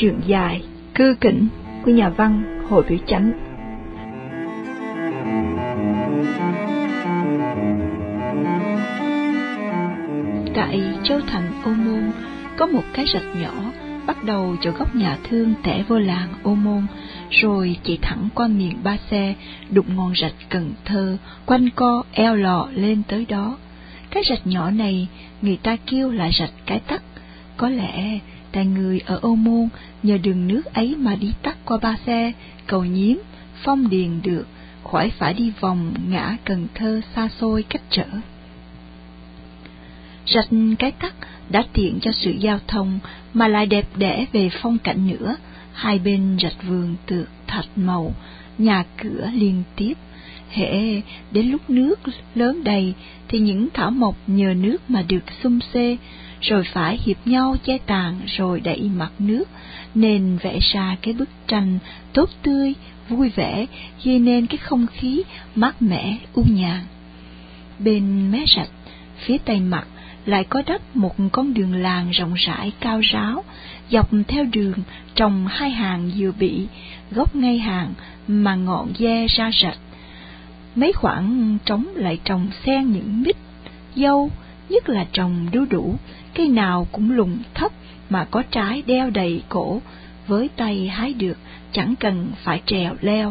truyện dài Cư Kỉnh của nhà văn Hội Biểu Chánh. Tại Châu Thành Ô Môn có một cái rạch nhỏ bắt đầu chỗ góc nhà thương tẻ vô làng Ô Môn, rồi chạy thẳng qua miền Ba Xe, đụng ngọn rạch Cần Thơ, quanh co eo lò lên tới đó. Cái rạch nhỏ này người ta kêu là rạch Cái Tắc. Có lẽ tại người ở Ô Môn nhờ đường nước ấy mà đi tắt qua Ba Xe, Cầu Nhiếm, Phong Điền được, khỏi phải đi vòng ngã Cần Thơ xa xôi cách trở. Rạch Cái Tắc đã tiện cho sự giao thông mà lại đẹp đẽ về phong cảnh nữa. Hai bên rạch vườn tược thạch màu, nhà cửa liên tiếp. Hễ đến lúc nước lớn đầy thì những thảo mộc nhờ nước mà được xum xê, rồi phải hiệp nhau che tàn rồi đậy mặt nước, nên vẽ ra cái bức tranh tốt tươi, vui vẻ, gây nên cái không khí mát mẻ, u nhàn. Bên mé rạch, phía tây mặt lại có đắp một con đường làng rộng rãi cao ráo, dọc theo đường trồng hai hàng dừa bị, gốc ngay hàng mà ngọn ve ra rạch. Mấy khoảng trống lại trồng xen những mít, dâu, nhất là trồng đu đủ, cây nào cũng lùn thấp mà có trái đeo đầy cổ, với tay hái được, chẳng cần phải trèo leo.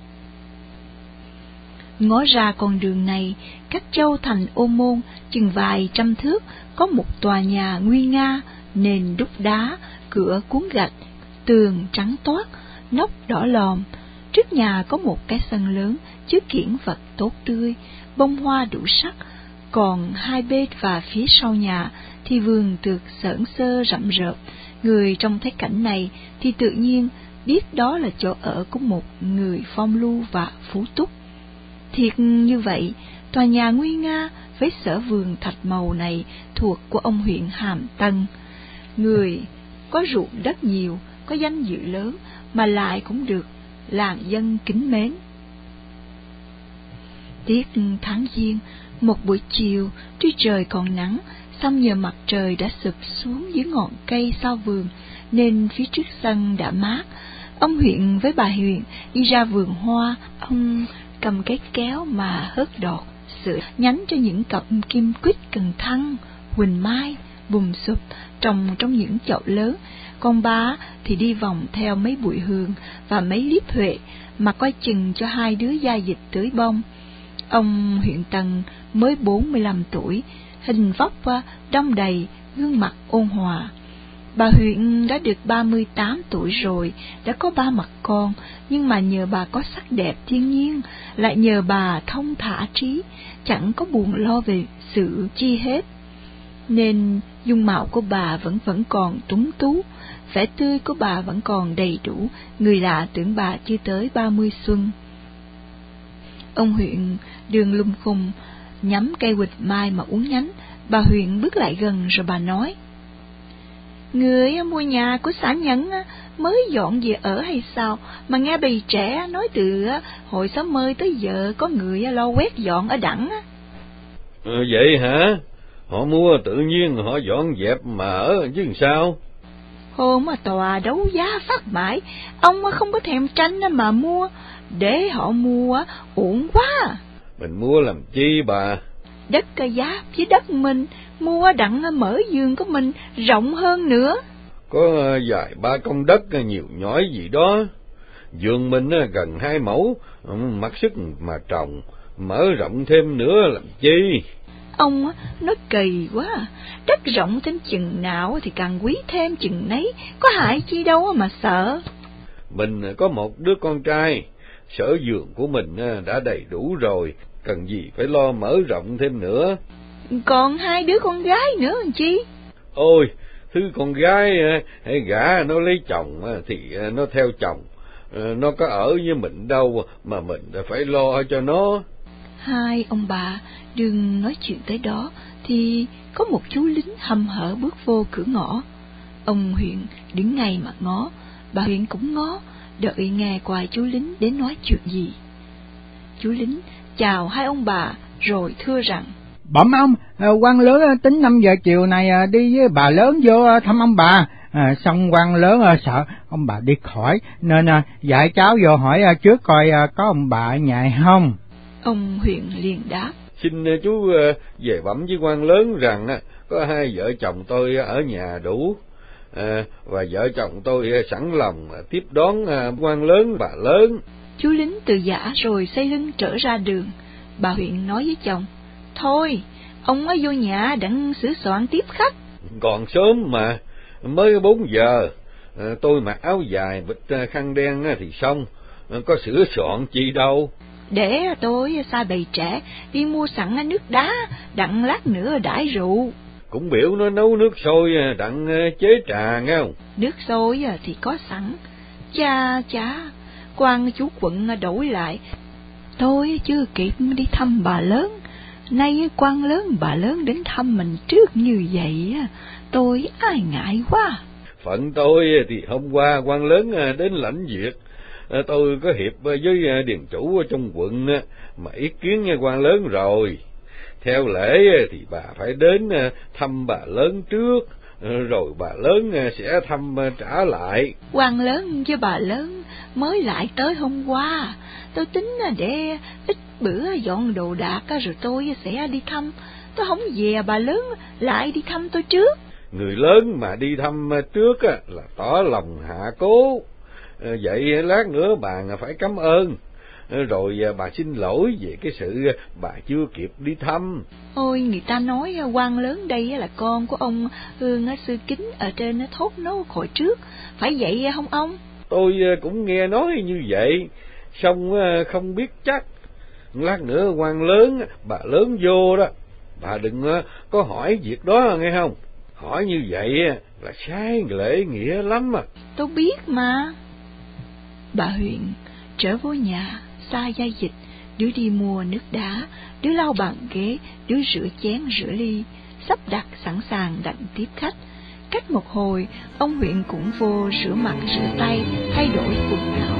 Ngó ra con đường này, cách Châu Thành Ô Môn chừng vài trăm thước, có một tòa nhà nguy nga, nền đúc đá, cửa cuốn gạch, tường trắng toát, nóc đỏ lòm. Trước nhà có một cái sân lớn, chứa kiển vật tốt tươi, bông hoa đủ sắc. Còn hai bên và phía sau nhà thì vườn tược xởn xơ rậm rợp. Người trông thấy cảnh này thì tự nhiên biết đó là chỗ ở của một người phong lưu và phú túc. Thiệt như vậy, tòa nhà nguy nga với sở vườn thạch màu này thuộc của ông huyện Hàm Tân. Người có ruộng đất nhiều, có danh dự lớn, mà lại cũng được làng dân kính mến. Tiết tháng Giêng, một buổi chiều, tuy trời còn nắng, song nhờ mặt trời đã sụp xuống dưới ngọn cây sau vườn, nên phía trước sân đã mát. Ông huyện với bà huyện đi ra vườn hoa, ông cầm cái kéo mà hớt đọt, sửa nhánh cho những cặp kim quýt cần thăng, huỳnh mai, bùm sụp trồng trong những chậu lớn. Con bà thì đi vòng theo mấy bụi hương và mấy liếp huệ mà coi chừng cho hai đứa gia dịch tưới bông. Ông huyện Tần mới 45 tuổi, hình vóc đong đầy, gương mặt ôn hòa. Bà huyện đã được 38 tuổi rồi, đã có 3 mặt con, nhưng mà nhờ bà có sắc đẹp thiên nhiên, lại nhờ bà thông thả trí, chẳng có buồn lo về sự chi hết, nên dung mạo của bà vẫn còn tuấn tú, vẻ tươi của bà vẫn còn đầy đủ, người lạ tưởng bà chưa tới 30 xuân. Ông huyện đường lum khùng, nhắm cây quỳt mai mà uốn nhánh. Bà huyện bước lại gần rồi bà nói: Người mua nhà của xã Nhẫn mới dọn về ở hay sao, mà nghe bầy trẻ nói từ hồi xóm mới tới giờ có người lo quét dọn ở Đẳng. Vậy hả? Họ mua tự nhiên họ dọn dẹp mà ở chứ sao? Hôm tòa đấu giá phát mãi, ông không có thèm tranh mà mua, để họ mua uổng quá. Mình mua làm chi bà? Đất giá với đất mình, mua đặng mở vườn của mình rộng hơn nữa. Có vài ba công đất nhiều nhói gì đó. Vườn mình gần 2 mẫu, mặc sức mà trồng, mở rộng thêm nữa làm chi? Ông nói kỳ quá, đất rộng thêm chừng nào thì càng quý thêm chừng nấy, có hại chi đâu mà sợ. Mình có một đứa con trai, sở vườn của mình đã đầy đủ rồi, cần gì phải lo mở rộng thêm nữa. Còn 2 đứa con gái nữa làm chi? Ôi, thứ con gái hay gả nó lấy chồng thì nó theo chồng, nó có ở với mình đâu mà mình phải lo cho nó. Hai ông bà đừng nói chuyện tới đó thì có một chú lính hầm hở bước vô cửa ngõ. Ông huyện đứng ngay mà ngó, bà huyện cũng ngó, đợi nghe coi chú lính đến nói chuyện gì. Chú lính chào hai ông bà rồi thưa rằng: Bẩm ông, quan lớn tính 5 giờ chiều này đi với bà lớn vô thăm ông bà. Xong quan lớn sợ ông bà đi khỏi, nên dạy cháu vô hỏi trước coi có ông bà ở nhà không. Ông Huyện liền đáp: Xin chú về bẩm với quan lớn rằng có 2 vợ chồng tôi ở nhà đủ, và vợ chồng tôi sẵn lòng tiếp đón quan lớn bà lớn. Chú lính từ giã rồi xây lưng trở ra đường. Bà Huyện nói với chồng: Thôi, ông mới vô nhà đặng sửa soạn tiếp khách. Còn sớm mà, mới 4 giờ, tôi mặc áo dài bịt khăn đen thì xong, có sửa soạn chi đâu. Để tôi sai bầy trẻ đi mua sẵn nước đá, đặng lát nữa đãi rượu. Cũng biểu nó nấu nước sôi đặng chế trà nghe không? Nước sôi thì có sẵn. Chà, quan chú quận đổi lại: Tôi chưa kịp đi thăm bà lớn, nay quan lớn bà lớn đến thăm mình trước như vậy, tôi ai ngại quá. Phận tôi thì hôm qua quan lớn đến lãnh việc, tôi có hiệp với điền chủ trong quận mà ý kiến quan lớn rồi. Theo lễ thì bà phải đến thăm bà lớn trước, rồi bà lớn sẽ thăm trả lại. Quan lớn với bà lớn mới lại tới hôm qua, tôi tính để ít bữa dọn đồ đạc rồi tôi sẽ đi thăm. Tôi không về bà lớn lại đi thăm tôi trước. Người lớn mà đi thăm trước là tỏ lòng hạ cố, vậy lát nữa bà phải cảm ơn, rồi bà xin lỗi về cái sự bà chưa kịp đi thăm. Ôi, người ta nói quan lớn đây là con của ông Hương Sư Kính ở trên thốt nốt hồi trước, phải vậy không ông? Tôi cũng nghe nói như vậy, xong không biết chắc. Lát nữa quan lớn bà lớn vô đó, bà đừng có hỏi việc đó nghe không? Hỏi như vậy là sai lễ nghĩa lắm à. Tôi biết mà. Bà Huyện trở vô nhà, xa gia dịch, đứa đi mua nước đá, đứa lau bàn ghế, đứa rửa chén rửa ly, sắp đặt sẵn sàng đặng tiếp khách. Cách một hồi, ông Huyện cũng vô rửa mặt rửa tay, thay đổi quần áo.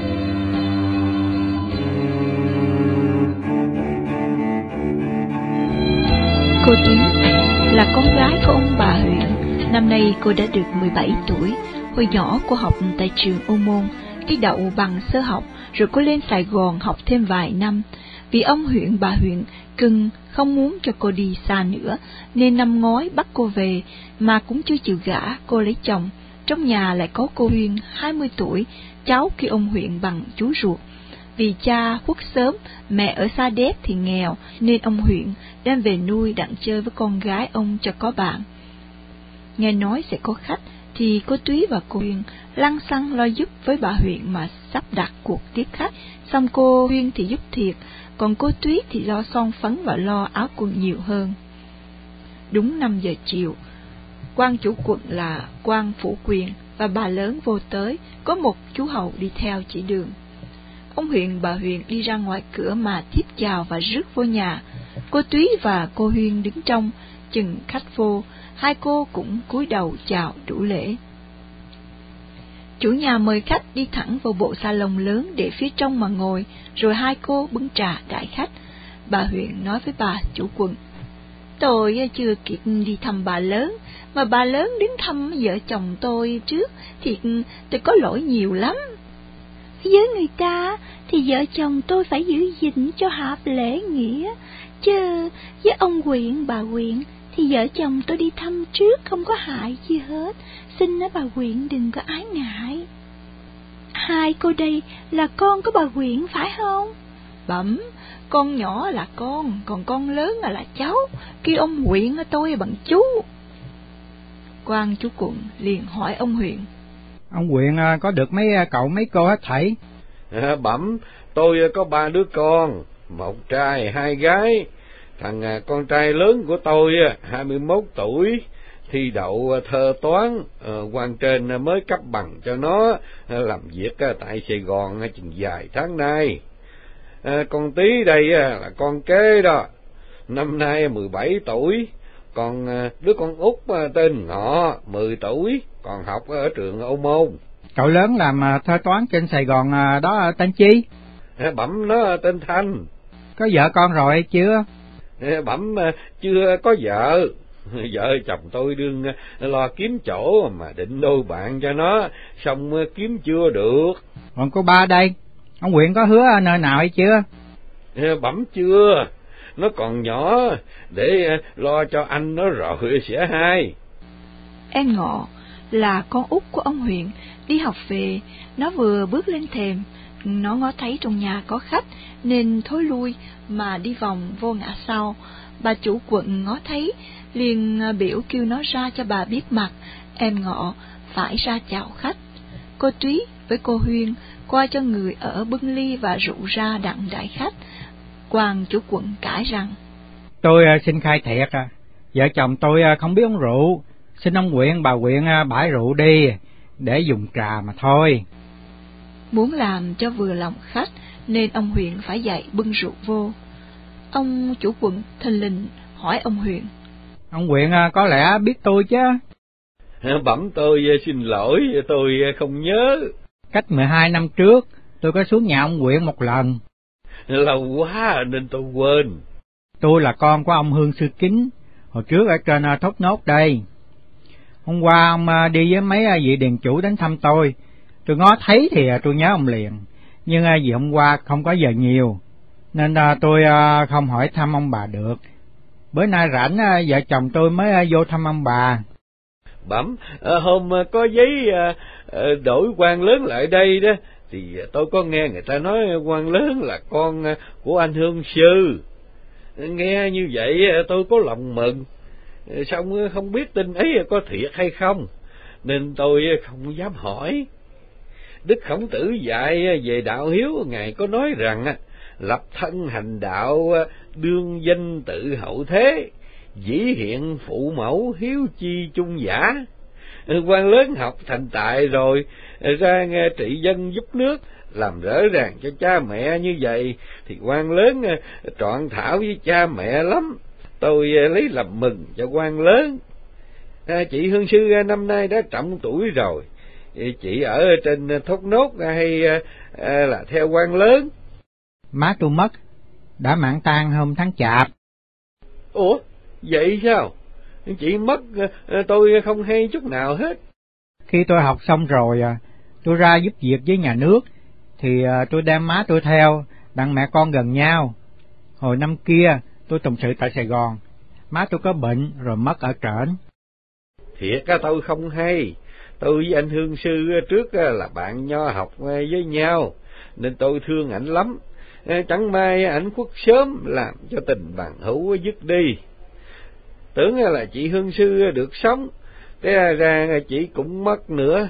Cô Tuyến là con gái của ông bà Huyện. Năm nay cô đã được 17 tuổi. Hồi nhỏ cô học tại trường Ô Môn, thi đậu bằng sơ học, rồi cô lên Sài Gòn học thêm vài năm. Vì ông Huyện bà Huyện cưng không muốn cho cô đi xa nữa, nên năm ngoái bắt cô về, mà cũng chưa chịu gả cô lấy chồng. Trong nhà lại có cô Huyên 20 tuổi, cháu kia ông Huyện bằng chú ruột. Vì cha khuất sớm, mẹ ở xa đét thì nghèo, nên ông Huyện đem về nuôi đặng chơi với con gái ông cho có bạn. Nghe nói sẽ có khách, thì cô Túy và cô Huyên lăng xăng lo giúp với bà Huyện mà sắp đặt cuộc tiếp khách. Xong cô Huyên thì giúp thiệt, còn cô Túy thì lo son phấn và lo áo quần nhiều hơn. Đúng 5 giờ chiều, quan chủ quận là quan Phủ Quyền và bà lớn vô tới, có một chú hầu đi theo chỉ đường. Ông Huyện bà Huyện đi ra ngoài cửa mà tiếp chào và rước vô nhà. Cô Túy và cô Huyên đứng trong, chừng khách vô, hai cô cũng cúi đầu chào đủ lễ. Chủ nhà mời khách đi thẳng vào bộ salon lớn để phía trong mà ngồi, rồi hai cô bưng trà đãi khách. Bà Huyện nói với bà chủ quận: Tôi chưa kịp đi thăm bà lớn, mà bà lớn đến thăm vợ chồng tôi trước, thì tôi có lỗi nhiều lắm. Với người ta thì vợ chồng tôi phải giữ gìn cho hợp lễ nghĩa, chứ với ông Huyện bà Huyện thì vợ chồng tôi đi thăm trước không có hại gì hết, xin bà Huyện đừng có ái ngại. Hai cô đây là con của bà Huyện phải không? Bẩm, con nhỏ là con, còn con lớn là cháu, khi ông Huyện tôi bằng chú. Quan chủ quận liền hỏi ông Huyện: Ông Huyện có được mấy cậu mấy cô hết thảy? Bẩm, tôi có 3 đứa con, 1 trai 2 gái. Thằng con trai lớn của tôi 21 tuổi, thi đậu thơ toán, quan trên mới cấp bằng cho nó, làm việc tại Sài Gòn chừng vài tháng nay. Con Tí đây là con kế đó, năm nay 17 tuổi, còn đứa con út tên Ngọ 10 tuổi, còn học ở trường Ô Môn. Cậu lớn làm thơ toán trên Sài Gòn đó tên chi? Bẩm, nó tên Thanh. Có vợ con rồi chưa? Bẩm chưa có vợ. Vợ chồng tôi đương lo kiếm chỗ mà định đôi bạn cho nó, xong kiếm chưa được. Còn cô ba đây, ông Quyện có hứa nơi nào hay chưa? Bẩm chưa, nó còn nhỏ, để lo cho anh nó rồi sẽ hay. Em Ngọ là con út của ông Huyện, đi học về, nó vừa bước lên thềm, nó ngó thấy trong nhà có khách nên thối lui mà đi vòng vô ngã sau. Bà chủ quận ngó thấy liền biểu kêu nó ra cho bà biết mặt. Em Ngọ phải ra chào khách. Cô Túy với cô Huyên qua cho người ở bưng ly và rượu ra đặng đãi khách. Quan chủ quận cãi rằng: Tôi xin khai thiệt, vợ chồng tôi không biết uống rượu, xin ông Quyện bà Quyện bãi rượu đi để dùng trà mà thôi. Muốn làm cho vừa lòng khách nên ông Huyện phải dậy bưng rượu vô. Ông chủ quận thình lình hỏi ông Huyện: Ông Quyện có lẽ biết tôi chứ? Bẩm tôi xin lỗi, tôi không nhớ. Cách 12 năm trước tôi có xuống nhà ông Quyện một lần. Lâu quá nên tôi quên. Tôi là con của ông Hương Sư Kính, hồi trước ở trên Thốt Nốt đây. Hôm qua ông đi với mấy vị điền chủ đến thăm tôi ngó thấy thì tôi nhớ ông liền. Nhưng vì hôm qua không có giờ nhiều nên tôi không hỏi thăm ông bà được. Bữa nay rảnh vợ chồng tôi mới vô thăm ông bà. Bẩm, hôm có giấy đổi quan lớn lại đây đó, thì tôi có nghe người ta nói quan lớn là con của anh Hương Sư. Nghe như vậy tôi có lòng mừng, xong không biết tin ấy có thiệt hay không, nên tôi không dám hỏi. Đức Khổng Tử dạy về đạo hiếu, Ngài có nói rằng lập thân hành đạo, đương danh tự hậu thế, dĩ hiện phụ mẫu, hiếu chi chung giả. Quan lớn học thành tài rồi ra nghe trị dân giúp nước, làm rỡ ràng cho cha mẹ như vậy thì quan lớn trọn thảo với cha mẹ lắm. Tôi lấy làm mừng cho quan lớn. Chị Hương Sư năm nay đã trọng tuổi rồi, chị ở trên Thốt Nốt hay là theo quan lớn? Má tôi mất, đã mãn tang hôm tháng Chạp. Ủa, vậy sao? Chị mất tôi không hay chút nào hết. Khi tôi học xong rồi, tôi ra giúp việc với nhà nước, thì tôi đem má tôi theo, đặng mẹ con gần nhau. Hồi năm kia, tôi tùng sự tại Sài Gòn, má tôi có bệnh rồi mất ở trển. Thiệt tôi không hay. Tôi với anh Hương Sư trước là bạn nho học với nhau, nên tôi thương ảnh lắm. Chẳng may ảnh khuất sớm làm cho tình bạn hữu dứt đi. Tưởng là chị Hương Sư được sống, thế ra chị cũng mất nữa.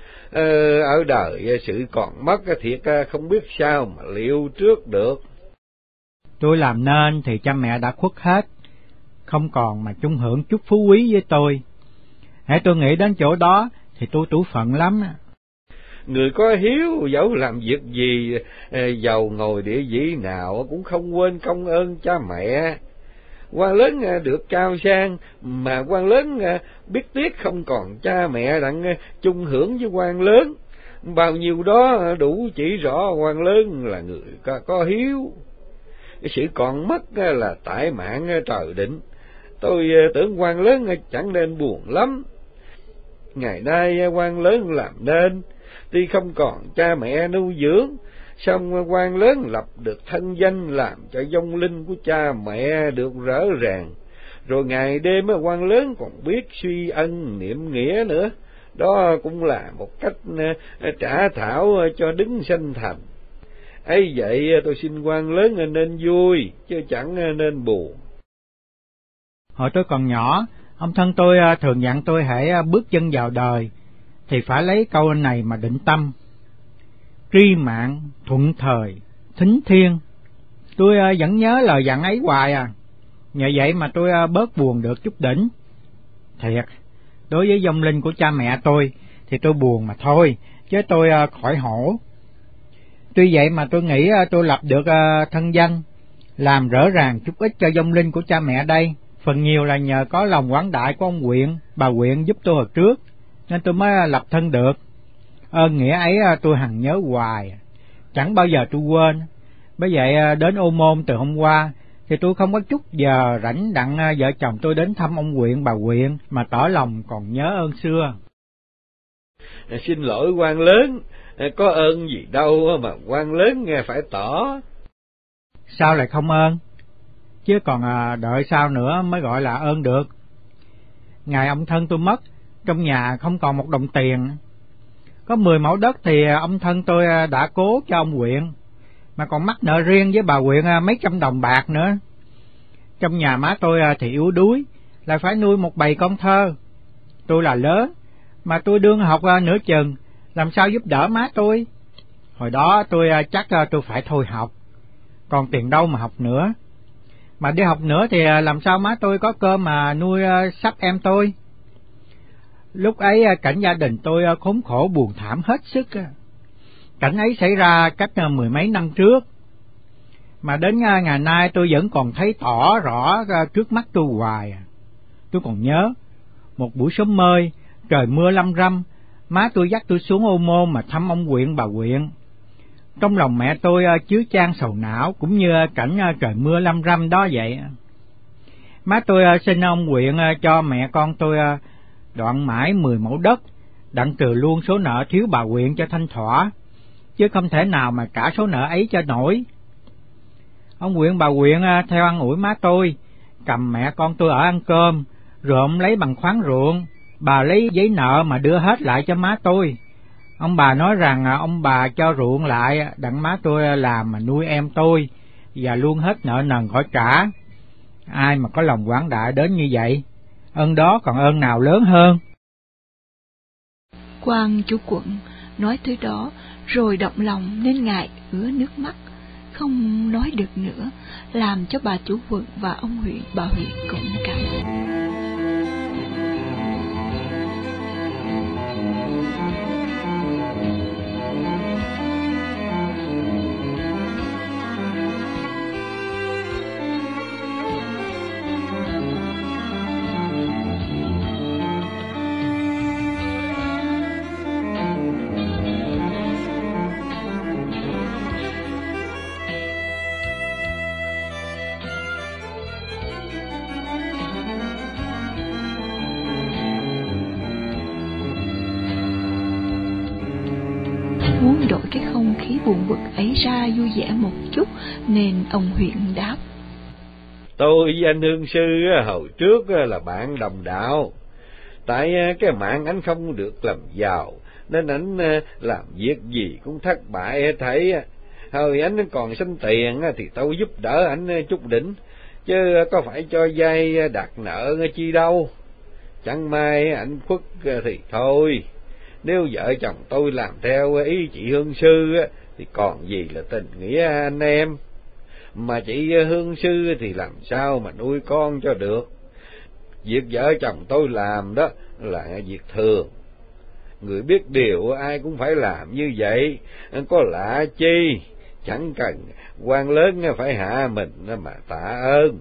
Ở đời sự còn mất thiệt không biết sao mà liệu trước được. Tôi làm nên thì cha mẹ đã khuất hết, không còn mà chung hưởng chút phú quý với tôi. Hãy tôi nghĩ đến chỗ đó thì tôi tủi phận lắm. Người có hiếu dẫu làm việc gì, giàu ngồi địa vị nào cũng không quên công ơn cha mẹ. Quan lớn được cao sang mà quan lớn biết tiếc không còn cha mẹ đặng chung hưởng với quan lớn, bao nhiêu đó đủ chỉ rõ quan lớn là người có hiếu. Cái sự còn mất là tại mạng trời định. Tôi tưởng quan lớn chẳng nên buồn lắm. Ngày nay quan lớn làm nên, tuy không còn cha mẹ nuôi dưỡng, song quan lớn lập được thân danh, làm cho vong linh của cha mẹ được rỡ ràng. Rồi ngày đêm quan lớn còn biết suy ân niệm nghĩa nữa. Đó cũng là một cách trả thảo cho đứng sanh thành. Ấy vậy tôi xin quan lớn nên vui, chứ chẳng nên buồn. Hồi tôi còn nhỏ, ông thân tôi thường dặn tôi hãy bước chân vào đời thì phải lấy câu này mà định tâm: tri mạng, thuận thời, thính thiên. Tôi vẫn nhớ lời dặn ấy hoài nhờ vậy mà tôi bớt buồn được chút đỉnh. Thiệt, đối với vong linh của cha mẹ tôi thì tôi buồn mà thôi, chứ tôi khỏi hổ. Tuy vậy mà tôi nghĩ tôi lập được thân danh, làm rõ ràng chút ít cho vong linh của cha mẹ đây, phần nhiều là nhờ có lòng quảng đại của ông Quyện, bà Quyện giúp tôi hồi trước, nên tôi mới lập thân được. Ơn nghĩa ấy tôi hằng nhớ hoài, chẳng bao giờ tôi quên. Bởi vậy đến Ô Môn từ hôm qua, thì tôi không có chút giờ rảnh đặng vợ chồng tôi đến thăm ông huyện bà huyện mà tỏ lòng còn nhớ ơn xưa. Xin lỗi quan lớn, có ơn gì đâu mà quan lớn nghe phải tỏ. Sao lại không ơn? Chứ còn đợi sao nữa mới gọi là ơn được. Ngày ông thân tôi mất, trong nhà không còn một đồng tiền. Có 10 mẫu đất thì ông thân tôi đã cố cho ông huyện, mà còn mắc nợ riêng với bà huyện mấy trăm đồng bạc nữa. Trong nhà má tôi thì yếu đuối, lại phải nuôi một bầy con thơ. Tôi là lớn, mà tôi đương học nửa chừng, làm sao giúp đỡ má tôi? Hồi đó tôi chắc tôi phải thôi học, còn tiền đâu mà học nữa. Mà đi học nữa thì làm sao má tôi có cơm mà nuôi sắp em tôi? Lúc ấy cảnh gia đình tôi khốn khổ buồn thảm hết sức. Cảnh ấy xảy ra cách 10 mấy năm trước, mà đến ngày nay tôi vẫn còn thấy tỏ rõ trước mắt tôi hoài. Tôi còn nhớ một buổi sớm mơi, trời mưa lâm râm, má tôi dắt tôi xuống Ô Môn mà thăm ông huyện bà huyện. Trong lòng mẹ tôi chứa chan sầu não, cũng như cảnh trời mưa lâm râm đó vậy. Má tôi xin ông huyện cho mẹ con tôi đoạn mãi 10 mẫu đất, đặng trừ luôn số nợ thiếu bà huyện cho thanh thỏa, chứ không thể nào mà trả số nợ ấy cho nổi. Ông huyện bà huyện theo ăn ủi má tôi, cầm mẹ con tôi ở ăn cơm, rồi ông lấy bằng khoán ruộng, bà lấy giấy nợ mà đưa hết lại cho má tôi. Ông bà nói rằng ông bà cho ruộng lại đặng má tôi làm mà nuôi em tôi, và luôn hết nợ nần khỏi trả. Ai mà có lòng quảng đại đến như vậy, ơn đó còn ơn nào lớn hơn. Quan chủ quận nói tới đó rồi động lòng nên ngại ứa nước mắt, không nói được nữa, làm cho bà chủ quận và ông huyện bà huyện cũng cảm. Muốn đổi cái không khí buồn bực ấy ra vui vẻ một chút, nên ông huyện đáp: Tôi với anh Hương Sư hồi trước là bạn đồng đạo. Tại cái mạng anh không được làm giàu, nên anh làm việc gì cũng thất bại hết thảy. Hồi anh còn sinh tiền thì tôi giúp đỡ anh chút đỉnh, chứ có phải cho vay đặt nợ chi đâu. Chẳng may anh khuất thì thôi. Nếu vợ chồng tôi làm theo ý chị Hương Sư thì còn gì là tình nghĩa anh em. Mà chị Hương Sư thì làm sao mà nuôi con cho được. Việc vợ chồng tôi làm đó là việc thường. Người biết điều ai cũng phải làm như vậy, có lạ chi. Chẳng cần quan lớn phải hạ mình mà tạ ơn.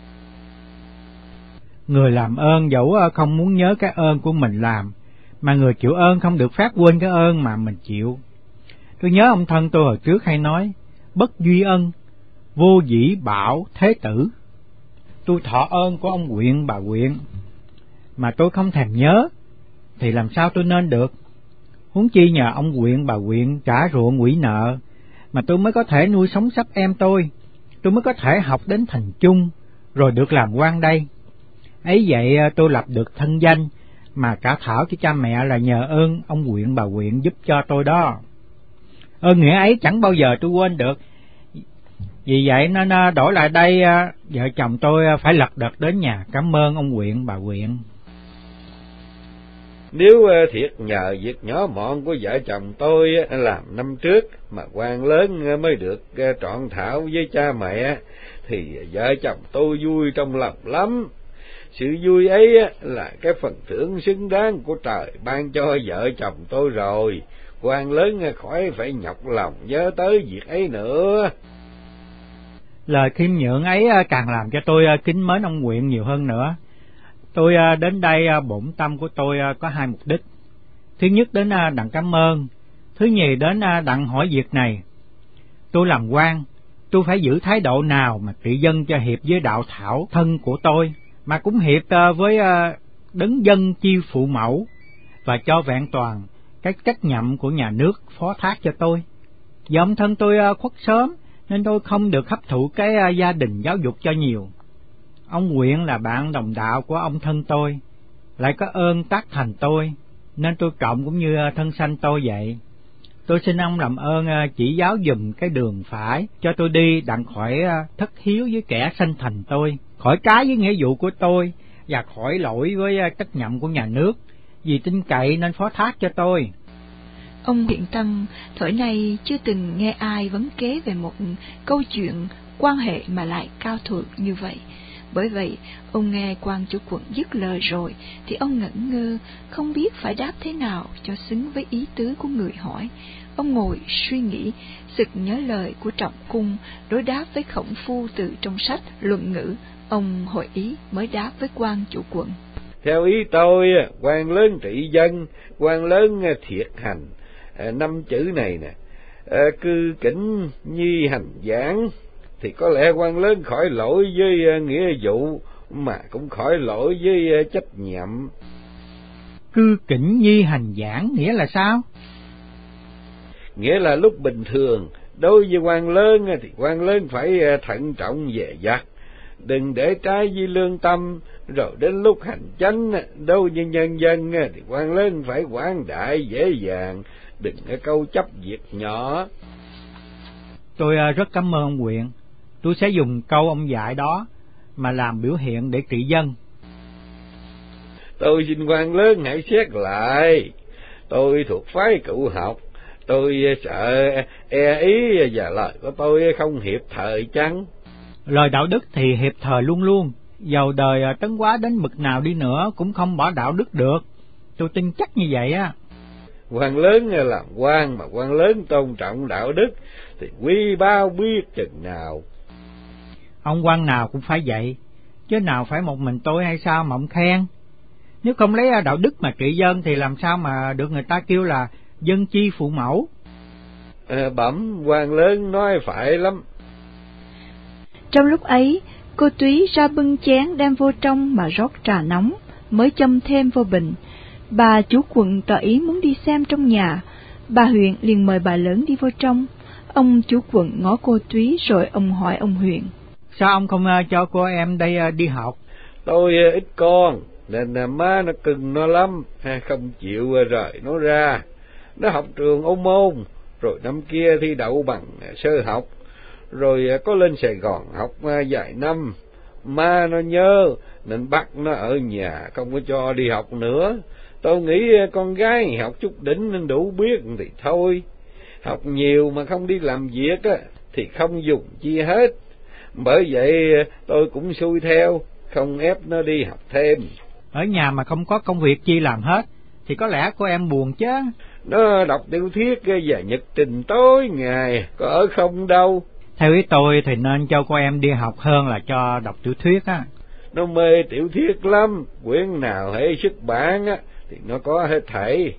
Người làm ơn dẫu không muốn nhớ cái ơn của mình làm, mà người chịu ơn không được phát quên cái ơn mà mình chịu. Tôi nhớ ông thân tôi hồi trước hay nói: bất duy ân, vô dĩ bảo thế tử. Tôi thọ ơn của ông huyện bà huyện, mà tôi không thèm nhớ, thì làm sao tôi nên được. Huống chi nhờ ông huyện bà huyện trả ruộng quỹ nợ, mà tôi mới có thể nuôi sống sắp em tôi mới có thể học đến thành trung, rồi được làm quan đây. Ấy vậy tôi lập được thân danh, mà cả thảo cho cha mẹ là nhờ ơn ông huyện bà huyện giúp cho tôi đó. Ơn nghĩa ấy chẳng bao giờ tôi quên được. Vì vậy nên đổi lại đây vợ chồng tôi phải lật đật đến nhà cảm ơn ông huyện bà huyện. Nếu thiệt nhờ việc nhỏ mọn của vợ chồng tôi làm năm trước mà quan lớn mới được trọn thảo với cha mẹ, thì vợ chồng tôi vui trong lòng lắm. Sự vui ấy là cái phần thưởng xứng đáng của trời ban cho vợ chồng tôi rồi. Quan lớn khỏi phải nhọc lòng nhớ tới việc ấy nữa. Lời khiêm nhượng ấy càng làm cho tôi kính mến ông huyện nhiều hơn nữa. Tôi đến đây bổn tâm của tôi có hai mục đích. Thứ nhất đến đặng cảm ơn, thứ nhì đến đặng hỏi việc này. Tôi làm quan, tôi phải giữ thái độ nào mà trị dân cho hiệp với đạo thảo thân của tôi, mà cũng hiệp với đấng dân chi phụ mẫu, và cho vẹn toàn cái trách nhiệm của nhà nước phó thác cho tôi. Và ông thân tôi khuất sớm, nên tôi không được hấp thụ cái gia đình giáo dục cho nhiều. Ông Nguyện là bạn đồng đạo của ông thân tôi, lại có ơn tác thành tôi, nên tôi trọng cũng như thân sanh tôi vậy. Tôi xin ông làm ơn chỉ giáo dùm cái đường phải cho tôi đi, đặng khỏi thất hiếu với kẻ sanh thành tôi, khỏi trái với nghĩa vụ của tôi, và khỏi lỗi với trách nhiệm của nhà nước, vì tin cậy nên phó thác cho tôi. Ông Huyện Tân thổi nay chưa từng nghe ai vấn kế về một câu chuyện quan hệ mà lại cao thượng như vậy. Bởi vậy, ông nghe quan chủ quận dứt lời rồi, thì ông ngẩn ngơ, không biết phải đáp thế nào cho xứng với ý tứ của người hỏi. Ông ngồi suy nghĩ, sực nhớ lời của Trọng Cung đối đáp với Khổng Phu từ trong sách Luận Ngữ. Ông hội ý mới đáp với quan chủ quận. Theo ý tôi, quan lớn trị dân, quan lớn thiệt hành. 5 chữ này nè, cư kỉnh nhi hành giảng, thì có lẽ quan lớn khỏi lỗi với nghĩa vụ, mà cũng khỏi lỗi với trách nhiệm. Cư kỉnh nhi hành giảng nghĩa là sao? Nghĩa là lúc bình thường, đối với quan lớn thì quan lớn phải thận trọng dè dặt, đừng để trái với lương tâm, rồi đến lúc hành chánh, đối với nhân dân thì quan lớn phải quảng đại dễ dàng, đừng có câu chấp việc nhỏ. Tôi rất cảm ơn ông Huyện. Tôi sẽ dùng câu ông dạy đó mà làm biểu hiện để trị dân. Tôi xin quan lớn hãy xét lại. Tôi thuộc phái Cựu học, tôi sợ ý và lời của tôi không hiệp thời chăng? Lời đạo đức thì hiệp thời luôn luôn, dầu đời tấn hóa đến mực nào đi nữa cũng không bỏ đạo đức được. Tôi tin chắc như vậy á. Quan lớn làm quan mà quan lớn tôn trọng đạo đức thì quý bao biết chừng nào. Ông quan nào cũng phải vậy, chứ nào phải một mình tôi hay sao mà ông khen. Nếu không lấy đạo đức mà trị dân thì làm sao mà được người ta kêu là dân chi phụ mẫu? Bẩm quan lớn nói phải lắm. Trong lúc ấy, cô Túy ra bưng chén đem vô trong mà rót trà nóng, mới châm thêm vô bình. Bà chủ quận tỏ ý muốn đi xem trong nhà. Bà Huyện liền mời bà lớn đi vô trong. Ông chủ quận ngó cô Túy rồi ông hỏi ông Huyện. Sao ông không cho cô em đây đi học? Tôi ít con, nên má nó cưng nó lắm, không chịu rời nó ra. Nó học trường Âu Môn, rồi năm kia thi đậu bằng sơ học, rồi có lên Sài Gòn học vài năm. Má nó nhớ, nên bắt nó ở nhà, không có cho đi học nữa. Tôi nghĩ con gái học chút đỉnh nên đủ biết thì thôi. Học nhiều mà không đi làm việc thì không dùng chi hết. Bởi vậy tôi cũng xuôi theo, không ép nó đi học thêm. Ở nhà mà không có công việc chi làm hết thì có lẽ cô em buồn chứ. Nó đọc tiểu thuyết và nhật trình tối ngày, có ở không đâu. Theo ý tôi thì nên cho cô em đi học hơn là cho đọc tiểu thuyết á. Nó mê tiểu thuyết lắm, quyển nào hễ xuất bản thì nó có hết thảy.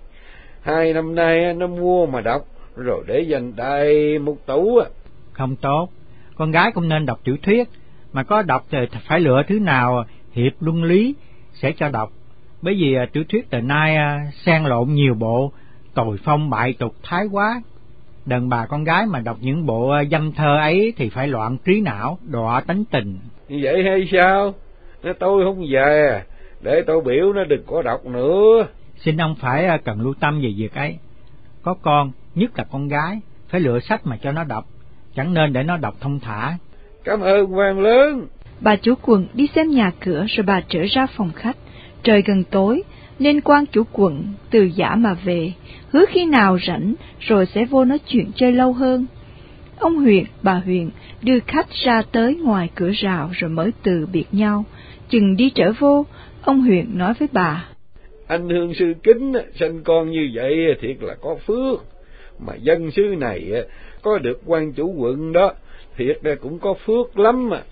2 năm nay nó mua mà đọc, rồi để dành đại một tủ. Không tốt, con gái cũng nên đọc tiểu thuyết, mà có đọc thì phải lựa thứ nào hiệp luân lý sẽ cho đọc. Bởi vì tiểu thuyết từ nay xen lộn nhiều bộ, tồi phong bại tục thái quá. Đàn bà con gái mà đọc những bộ dâm thơ ấy thì phải loạn trí não, đọa tánh tình. Như vậy hay sao? Tôi không về, để tôi biểu nó đừng có đọc nữa. Xin ông phải cần lưu tâm về việc ấy. Có con, nhất là con gái, phải lựa sách mà cho nó đọc, chẳng nên để nó đọc thông thả. Cảm ơn quan lớn. Bà chủ quận đi xem nhà cửa rồi bà trở ra phòng khách. Trời gần tối nên quan chủ quận từ giả mà về, hứa khi nào rảnh rồi sẽ vô nói chuyện chơi lâu hơn. Ông Huyện, bà Huyện đưa khách ra tới ngoài cửa rào rồi mới từ biệt nhau. Chừng đi trở vô, ông Huyện nói với bà. Anh Hương sư Kính sinh con như vậy thiệt là có phước, mà dân xứ này có được quan chủ quận đó, thiệt cũng có phước lắm mà.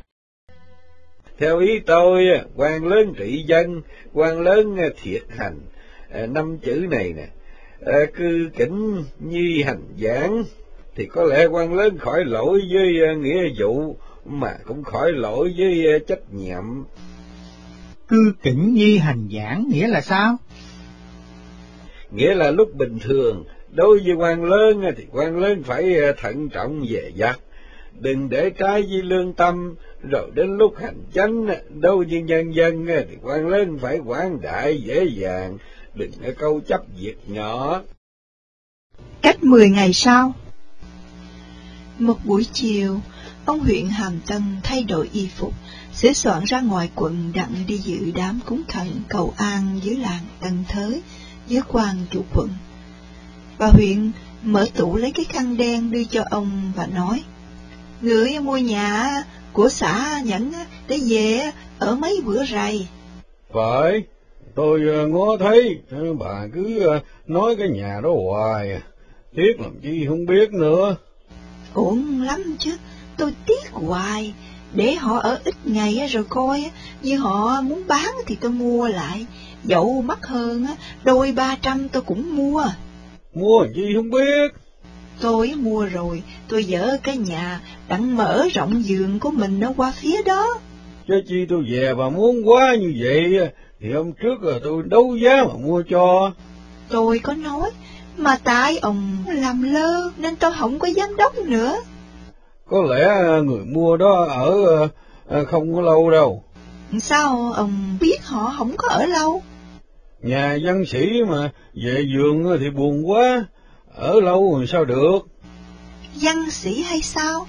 Theo ý tôi, quan lớn trị dân, quan lớn thiệt hành. 5 chữ này nè, cư kỉnh nhi hành giảng, thì có lẽ quan lớn khỏi lỗi với nghĩa vụ, mà cũng khỏi lỗi với trách nhiệm. Cư kỉnh nhi hành giảng nghĩa là sao? Nghĩa là lúc bình thường, đối với quan lớn thì quan lớn phải thận trọng về vặt, đừng để trái với lương tâm, rồi đến lúc hành chánh, đối với nhân dân thì quan lớn phải quảng đại dễ dàng, đừng câu chấp việc nhỏ. Cách 10 ngày sau. Một buổi chiều, ông huyện Hàm Tân thay đổi y phục, sửa soạn ra ngoài quận đặng đi dự đám cúng thần cầu an dưới làng Tân Thới, với quan chủ quận. Bà huyện mở tủ lấy cái khăn đen đưa cho ông và nói: "Người mua nhà của xã Nhẫn để về ở mấy bữa rày." Phải, tôi ngó thấy, bà cứ nói cái nhà đó hoài, tiếc làm chi không biết nữa. Ổn lắm chứ, tôi tiếc hoài, để họ ở ít ngày rồi coi, như họ muốn bán thì tôi mua lại, dẫu mắc hơn đôi 300 tôi cũng mua. Mua gì không biết. Tôi mua rồi, tôi dỡ cái nhà đặng mở rộng giường của mình ở qua phía đó. Chứ chi tôi về bà muốn quá như vậy, thì hôm trước tôi đấu giá mà mua cho. Tôi có nói, mà tại ông làm lơ nên tôi không có dám đốc nữa. Có lẽ người mua đó ở không có lâu đâu. Sao ông biết họ không có ở lâu? Nhà văn sĩ mà, về giường thì buồn quá, ở lâu rồi sao được. Văn sĩ hay sao?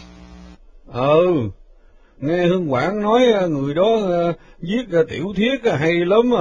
Nghe Hương Quảng nói người đó viết tiểu thuyết hay lắm.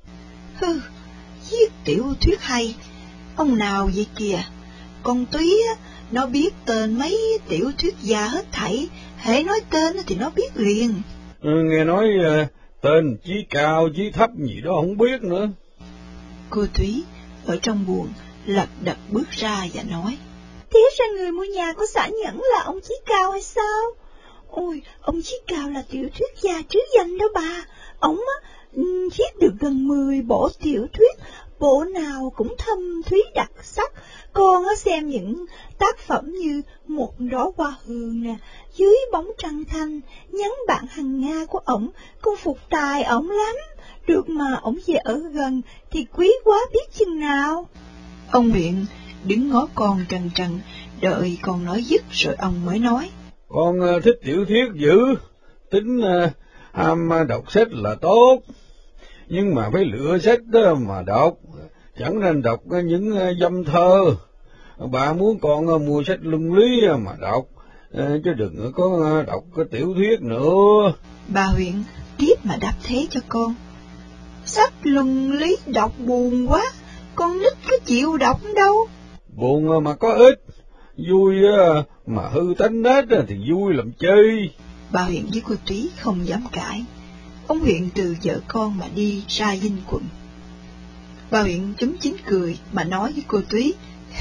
Viết tiểu thuyết hay? Ông nào vậy kìa? Con Túy nó biết tên mấy tiểu thuyết gia hết thảy, hễ nói tên thì nó biết liền. Nghe nói tên chí cao chí thấp gì đó không biết nữa. Cô Thúy ở trong buồng lật đật bước ra và nói: "Thế ra người mua nhà của xã Nhẫn là ông Chí Cao hay sao? Ôi, ông Chí Cao là tiểu thuyết gia trứ danh đó bà. Ông viết được gần 10 bộ tiểu thuyết, bộ nào cũng thâm thúy đặc sắc. Con xem những tác phẩm như Một đóa hoa hương nè, Dưới bóng trăng thanh, Nhắn bạn hàng Nga của ổng, con phục tài ổng lắm. Được mà ổng về ở gần thì quý quá biết chừng nào." Ông huyện đứng ngó con trần trần, đợi con nói dứt rồi ông mới nói: "Con thích tiểu thuyết dữ, tính ham đọc sách là tốt, nhưng mà phải lựa sách đó mà đọc, chẳng nên đọc những dâm thơ. Bà muốn con mua sách luân lý mà đọc, chứ đừng có đọc cái tiểu thuyết nữa." Bà huyện tiếp mà đáp thế cho con: "Sách luân lý đọc buồn quá, con nít có chịu đọc đâu." "Buồn mà có ích, vui mà hư tánh nết thì vui làm chi." Bà huyện với cô Túy không dám cãi. Ông huyện từ vợ con mà đi ra dinh quận. Bà huyện chúm chím cười mà nói với cô Túy: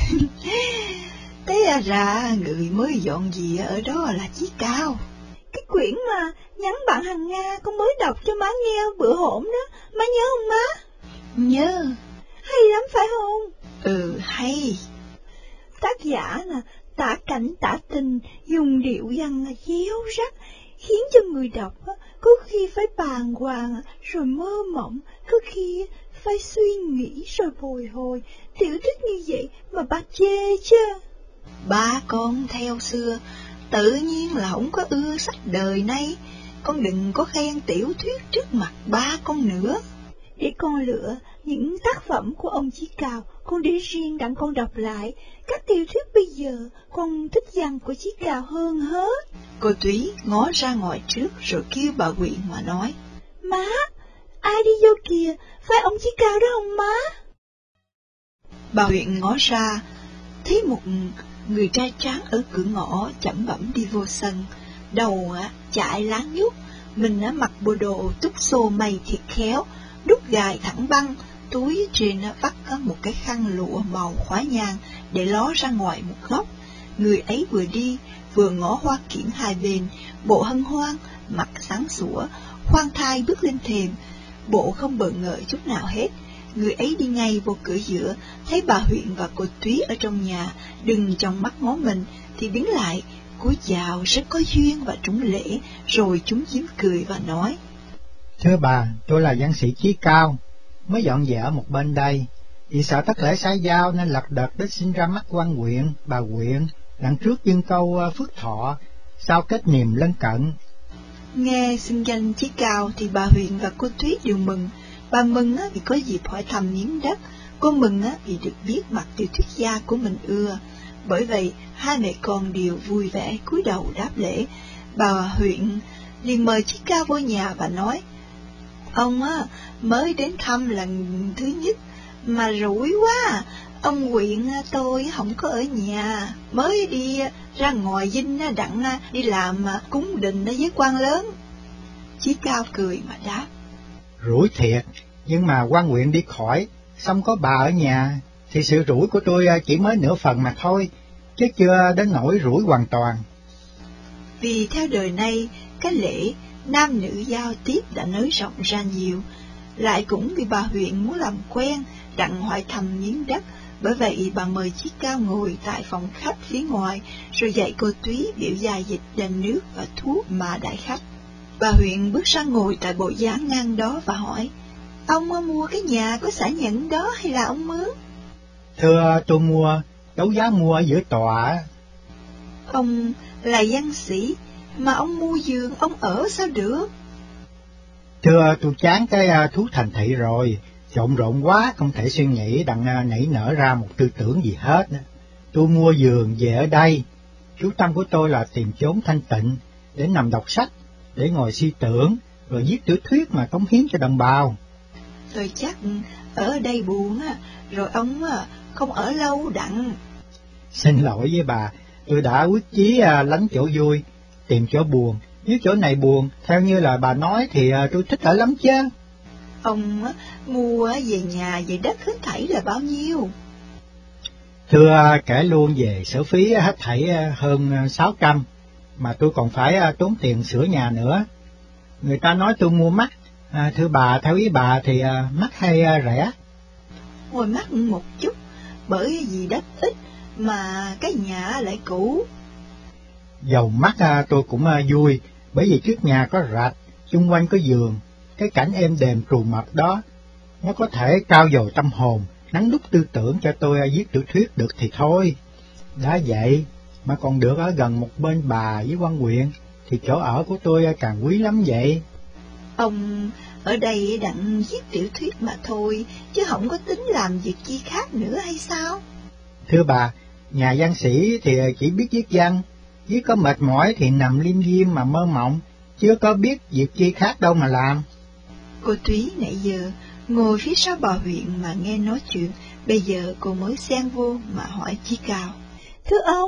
"Thế ra người mới dọn gì ở đó là Chí Cao. Cái quyển mà Nhắn bạn hàng Nga con mới đọc cho má nghe bữa hổm đó, má nhớ không má?" "Nhớ." "Hay lắm phải không?" "Hay. Tác giả là tả cảnh tả tình, dùng điệu văn déo rắt, khiến cho người đọc có khi phải bàng hoàng rồi mơ mộng, có khi phải suy nghĩ rồi bồi hồi. Tiểu thuyết như vậy mà bà chê chứ." "Ba con theo xưa, tự nhiên là không có ưa sách đời nay. Con đừng có khen tiểu thuyết trước mặt ba con nữa. Để con lựa những tác phẩm của ông Chí Cao, con để riêng đặng con đọc lại. Các tiểu thuyết bây giờ con thích văn của Chí Cao hơn hết." Cô Túy ngó ra ngoài trước rồi kêu bà huyện mà nói: "Má, ai đi vô kìa, phải ông Chí Cao đó không má?" Bà huyện ngó ra, thấy một người trai tráng ở cửa ngõ chẩm bẩm đi vô sân, đầu chạy láng nhút, mình mặc bộ đồ túc xô mây thiệt khéo, đút gài thẳng băng, túi trên vắt một cái khăn lụa màu khói nhang để ló ra ngoài một góc. Người ấy vừa đi vừa ngó hoa kiển hai bên, bộ hân hoan, mặt sáng sủa, khoan thai bước lên thềm, bộ không bỡ ngỡ chút nào hết. Người ấy đi ngay vô cửa giữa, thấy bà huyện và cô Túy ở trong nhà, đừng trong mắt ngó mình, thì đứng lại, cúi chào rất có duyên và trúng lễ, rồi chúngยิ้m cười và nói: Thưa bà, tôi là văn sĩ Chí Cao, mới dọn về ở một bên đây. Vì sợ thất lễ xã giao nên lật đật đến xin ra mắt quan huyện, bà huyện, đặng trước dương câu phước thọ, sau kết niềm lân cận. Nghe xưng danh Chí Cao thì bà huyện và cô Tuyết đều mừng. Bà mừng vì có dịp hỏi thăm miếng đất, cô mừng vì được biết mặt Tiểu Thuyết gia của mình ưa. Bởi vậy hai mẹ con đều vui vẻ cúi đầu đáp lễ. Bà huyện liền mời Chí Cao vô nhà và nói: Ông mới đến thăm lần thứ nhất mà rủi quá. Ông huyện tôi không có ở nhà, mới đi ra ngoài dinh đặng đi làm cúng đình với quan lớn. Chí Cao cười mà đáp: Rủi thiệt, nhưng mà quan huyện đi khỏi, xong có bà ở nhà, thì sự rủi của tôi chỉ mới nửa phần mà thôi, chứ chưa đến nỗi rủi hoàn toàn. Vì theo đời nay, cái lễ nam nữ giao tiếp đã nới rộng ra nhiều, lại cũng vì bà huyện muốn làm quen, đặng hỏi thăm miếng đất. Bởi vậy bà mời Chí Cao ngồi tại phòng khách phía ngoài, rồi dạy cô Túy biểu gia dịch đền nước và thuốc mà đãi khách. Bà huyện bước ra ngồi tại bộ dáng ngang đó và hỏi: Ông mua cái nhà có xã nhận đó hay là ông mướn? Thưa, tôi mua, đấu giá mua ở giữa tòa. Ông là văn sĩ, mà ông mua giường ông ở sao được? Thưa, tôi chán cái thú thành thị rồi, trộn rộn quá, không thể suy nghĩ đặng nảy nở ra một tư tưởng gì hết. Tôi mua giường về ở đây, chú tâm của tôi là tìm chốn thanh tịnh, để nằm đọc sách, để ngồi suy tưởng, rồi viết tiểu thuyết mà cống hiến cho đồng bào. Tôi chắc ở đây buồn rồi ông không ở lâu đặng. Xin lỗi với bà, tôi đã quyết chí lánh chỗ vui, tìm chỗ buồn. Nếu chỗ này buồn, theo như là bà nói thì tôi thích ở lắm chứ. Ông mua về nhà về đất hết thảy là bao nhiêu? Thưa, kể luôn về sở phí hết thảy hơn 600, mà tôi còn phải tốn tiền sửa nhà nữa. Người ta nói tôi mua mắc, thưa bà, theo ý bà thì mắc hay rẻ? Hồi mắc một chút, bởi vì đất ít mà cái nhà lại cũ. Dầu mắc tôi cũng vui, bởi vì trước nhà có rạch, xung quanh có giường, cái cảnh êm đềm trù mật đó, nó có thể trao dồi tâm hồn, nắng đúc tư tưởng cho tôi viết tiểu thuyết được thì thôi. Đã vậy mà còn được ở gần một bên bà với quan huyện, thì chỗ ở của tôi càng quý lắm vậy. Ông ở đây đặng viết tiểu thuyết mà thôi, chứ không có tính làm việc chi khác nữa hay sao? Thưa bà, nhà văn sĩ thì chỉ biết viết văn, viết có mệt mỏi thì nằm lim dim mà mơ mộng, chứ có biết việc chi khác đâu mà làm. Cô Túy nãy giờ ngồi phía sau bà huyện mà nghe nói chuyện, bây giờ cô mới xen vô mà hỏi Chí Cao: Thưa ông,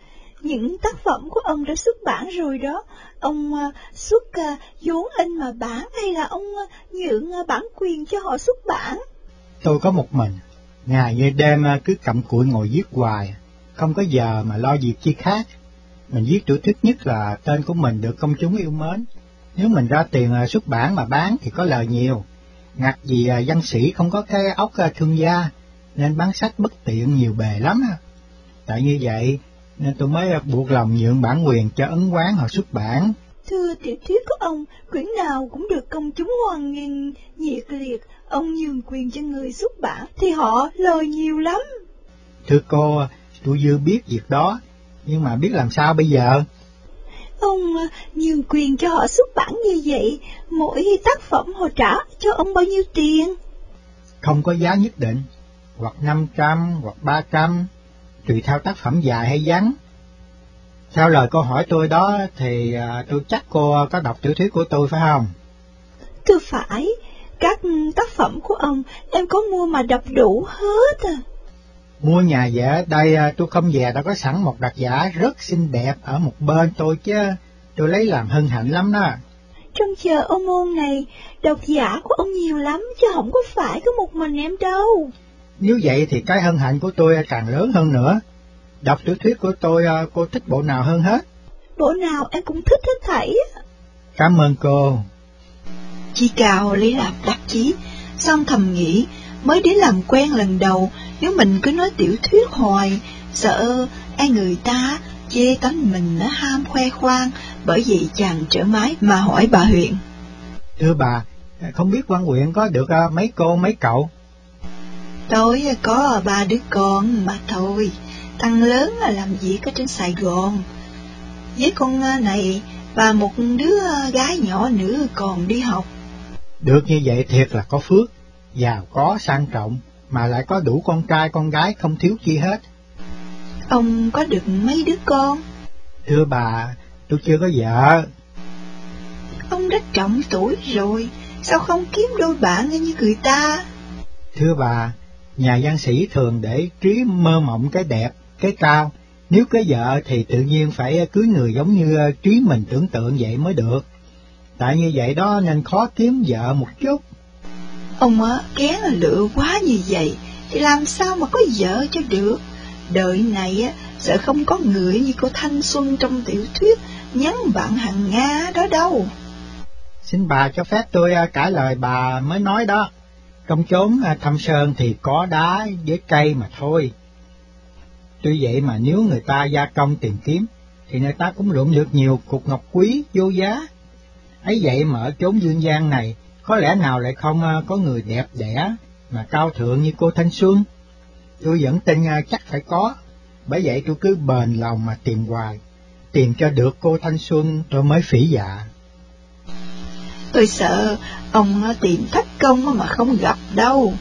những tác phẩm của ông đã xuất bản rồi đó, ông xuất vốn in mà bán hay là ông nhượng bản quyền cho họ xuất bản? Tôi có một mình, ngày như đêm cứ cặm cụi ngồi viết hoài, không có giờ mà lo việc chi khác. Mình viết tiểu thuyết nhất là tên của mình được công chúng yêu mến. Nếu mình ra tiền xuất bản mà bán thì có lời nhiều. Ngặt vì văn sĩ không có cái óc thương gia, nên bán sách bất tiện nhiều bề lắm. Tại như vậy nên tôi mới buộc lòng nhượng bản quyền cho ấn quán họ xuất bản. Thưa, tiểu thuyết của ông quyển nào cũng được công chúng hoan nghênh nhiệt liệt, ông nhường quyền cho người xuất bản thì họ lời nhiều lắm. Thưa cô, tôi vừa biết việc đó, nhưng mà biết làm sao bây giờ? Ông nhường quyền cho họ xuất bản như vậy, mỗi tác phẩm họ trả cho ông bao nhiêu tiền? Không có giá nhất định, hoặc 500, hoặc 300, tùy theo tác phẩm dài hay ngắn. Theo lời cô hỏi tôi đó thì tôi chắc cô có đọc tiểu thuyết của tôi phải không? Thưa phải, các tác phẩm của ông em có mua mà đọc đủ hết à. Mua nhà về ở đây tôi không về đã có sẵn một đặc giả rất xinh đẹp ở một bên tôi chứ, tôi lấy làm hân hạnh lắm đó. Trong chờ ô môn này, độc giả của ông nhiều lắm chứ không có phải có một mình em đâu. Nếu vậy thì cái hân hạnh của tôi càng lớn hơn nữa. Đọc tiểu thuyết của tôi, cô thích bộ nào hơn hết? Bộ nào em cũng thích hết thảy. Cảm ơn cô. Chí Cao lấy làm đắc chí, xong thầm nghĩ, mới đến làm quen lần đầu, nếu mình cứ nói tiểu thuyết hoài, sợ ai người ta chê tánh mình nó ham khoe khoang, bởi vậy chàng trở mái mà hỏi bà huyện. Thưa bà, không biết quan huyện có được mấy cô mấy cậu? Tôi có 3 đứa con mà thôi. Thằng lớn là làm việc ở trên Sài Gòn, với con này và một đứa gái nhỏ nữa còn đi học. Được như vậy thiệt là có phước, giàu có sang trọng, mà lại có đủ con trai con gái, không thiếu chi hết. Ông có được mấy đứa con? Thưa bà, tôi chưa có vợ. Ông đã trọng tuổi rồi, sao không kiếm đôi bạn như người ta? Thưa bà, nhà văn sĩ thường để trí mơ mộng cái đẹp, cái cao. Nếu có vợ thì tự nhiên phải cưới người giống như trí mình tưởng tượng vậy mới được. Tại như vậy đó nên khó kiếm vợ một chút. Ông kén lựa quá như vậy thì làm sao mà có vợ cho được? Đời này sợ không có người như cô Thanh Xuân trong tiểu thuyết nhắn bạn hàng Nga đó đâu. Xin bà cho phép tôi cãi lời bà mới nói đó. Trong chốn thâm sơn thì có đá với cây mà thôi. Tuy vậy mà nếu người ta gia công tìm kiếm thì người ta cũng lượm được nhiều cục ngọc quý vô giá. Ấy vậy mà ở chốn dương gian này có lẽ nào lại không có người đẹp đẽ mà cao thượng như cô Thanh Xuân? Tôi vẫn tin chắc phải có, bởi vậy tôi cứ bền lòng mà tìm hoài, tìm cho được cô Thanh Xuân tôi mới phỉ dạ. Tôi sợ ông tìm thất công mà không gặp đâu.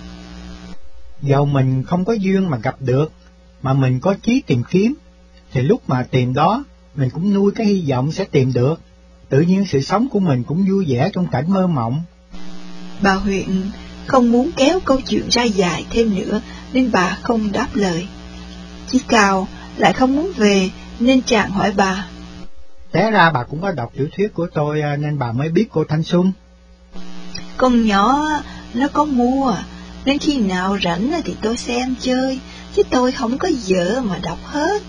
Dầu mình không có duyên mà gặp được, mà mình có chí tìm kiếm, thì lúc mà tìm đó, mình cũng nuôi cái hy vọng sẽ tìm được. Tự nhiên sự sống của mình cũng vui vẻ trong cảnh mơ mộng. Bà huyện không muốn kéo câu chuyện ra dài thêm nữa, nên bà không đáp lời. Chí Cao lại không muốn về, nên chàng hỏi bà. Té ra bà cũng có đọc tiểu thuyết của tôi nên bà mới biết cô Thanh Xuân. Con nhỏ nó có mua, nên khi nào rảnh thì tôi xem chơi, chứ tôi không có vợ mà đọc hết.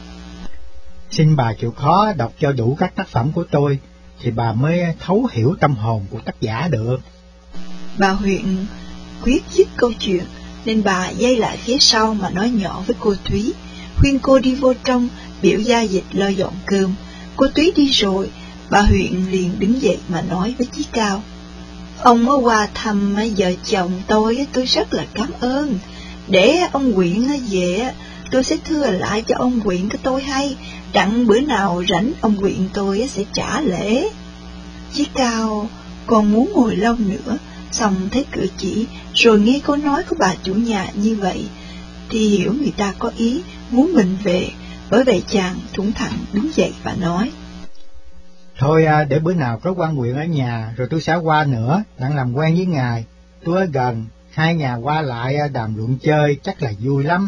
Xin bà chịu khó đọc cho đủ các tác phẩm của tôi, thì bà mới thấu hiểu tâm hồn của tác giả được. Bà huyện quyết dứt câu chuyện, nên bà dây lại phía sau mà nói nhỏ với cô Thúy, khuyên cô đi vô trong biểu gia dịch lo dọn cơm. Cô Thúy đi rồi, bà huyện liền đứng dậy mà nói với Chí Cao. Ông mới qua thăm vợ chồng tôi rất là cảm ơn. Để ông Quyện về, tôi sẽ thưa lại cho ông Quyện của tôi hay, đặng bữa nào rảnh ông Quyện tôi sẽ trả lễ. Chí Cao còn muốn ngồi lâu nữa, xong thấy cử chỉ, rồi nghe câu nói của bà chủ nhà như vậy, thì hiểu người ta có ý muốn mình về, bởi vậy chàng thủng thẳng đứng dậy và nói. Thôi để bữa nào có quan huyện ở nhà, rồi tôi sẽ qua nữa, đặng làm quen với ngài. Tôi ở gần, hai nhà qua lại đàm luận chơi chắc là vui lắm.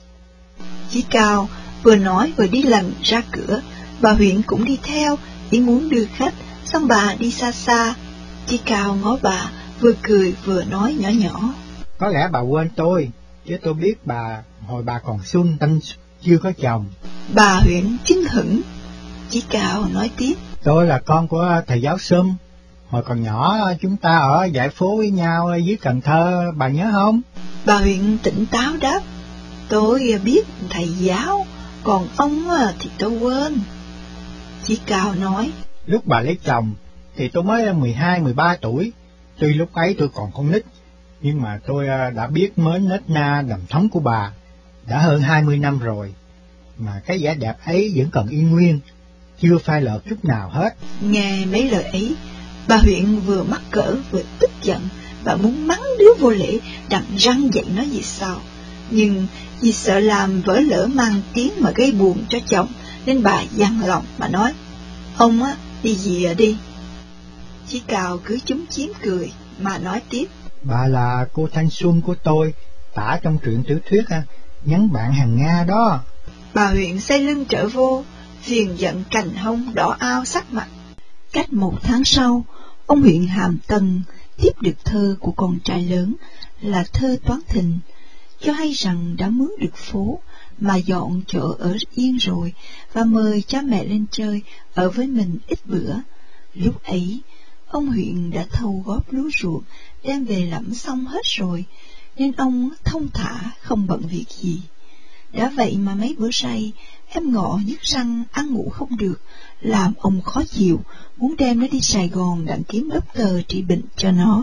Chí Cao vừa nói vừa đi lần ra cửa, bà huyện cũng đi theo, ý muốn đưa khách, xong bà đi xa xa. Chí Cao ngó bà, vừa cười vừa nói nhỏ nhỏ. Có lẽ bà quên tôi, chứ tôi biết bà hồi bà còn xuân thanh chưa có chồng. Bà huyện chứng hững. Chí Cao nói tiếp. Tôi là con của thầy giáo Sum. Hồi còn nhỏ chúng ta ở dãy phố với nhau dưới Cần Thơ, bà nhớ không? Bà huyện tỉnh táo đáp. Tôi biết thầy giáo, còn ông thì tôi quên. Chí Cao nói. Lúc bà lấy chồng thì tôi mới 12-13 tuổi. Tuy lúc ấy tôi còn con nít, nhưng mà tôi đã biết mến nết na đầm thấm của bà. Đã hơn 20 năm rồi, mà cái vẻ đẹp ấy vẫn còn y nguyên, chưa phai lợt chút nào hết. Nghe mấy lời ấy, bà huyện vừa mắc cỡ vừa tức giận, và muốn mắng đứa vô lễ, đặng răng dậy nói gì sao. Nhưng vì sợ làm vỡ lỡ mang tiếng mà gây buồn cho chồng, nên bà dằn lòng mà nói. Ông đi về đi. Chí Cao cứ chúm chím cười mà nói tiếp. Bà là cô Thanh Xuân của tôi, tả trong truyện tiểu thuyết nhắn bạn hàng Nga đó. Bà huyện xoay lưng trở vô, phiền giận cành hông đỏ ao sắc mặt. Cách 1 tháng sau, ông huyện Hàm Tân tiếp được thơ của con trai lớn là thơ Toán Thình, cho hay rằng đã mướn được phố mà dọn chỗ ở yên rồi, và mời cha mẹ lên chơi ở với mình ít bữa. Lúc ấy, ông huyện đã thâu góp lúa ruột đem về lẫm xong hết rồi, nên ông thông thả không bận việc gì. Đã vậy mà mấy bữa say, Em Ngọ nhức răng ăn ngủ không được, làm ông khó chịu, muốn đem nó đi Sài Gòn đặng kiếm doctor trị bệnh cho nó.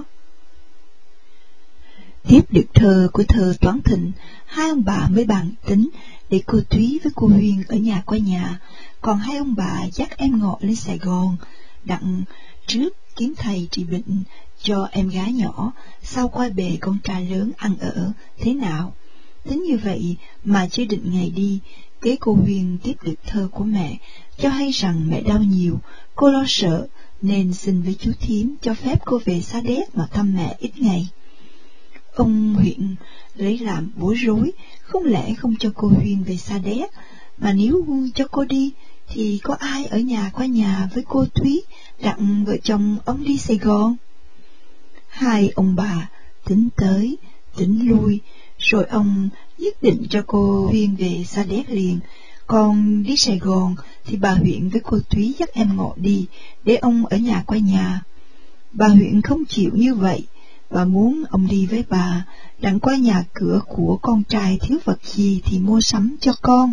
Tiếp được thơ của thơ Toán Thịnh, hai ông bà mới bàn tính để cô Thúy với cô Huyên ở nhà qua nhà, còn hai ông bà dắt em Ngọ lên Sài Gòn, đặng trước kiếm thầy trị bệnh cho em gái nhỏ, sau quay bề con trai lớn ăn ở thế nào. Tính như vậy mà chưa định ngày đi, kế cô Huyên tiếp được thơ của mẹ, cho hay rằng mẹ đau nhiều, cô lo sợ, nên xin với chú Thím cho phép cô về Sa Đéc mà thăm mẹ ít ngày. Ông huyện lấy làm bối rối, không lẽ không cho cô Huyên về Sa Đéc, mà nếu cho cô đi, thì có ai ở nhà qua nhà với cô Thúy, đặng vợ chồng ông đi Sài Gòn? Hai ông bà tính tới, tính lui, rồi ông quyết định cho cô Huyên về Sa Đéc liền, còn đi Sài Gòn thì bà huyện với cô Thúy dắt em Ngọ đi, để ông ở nhà qua nhà. Bà huyện không chịu như vậy, bà muốn ông đi với bà, đặng qua nhà cửa của con trai thiếu vật gì thì mua sắm cho con.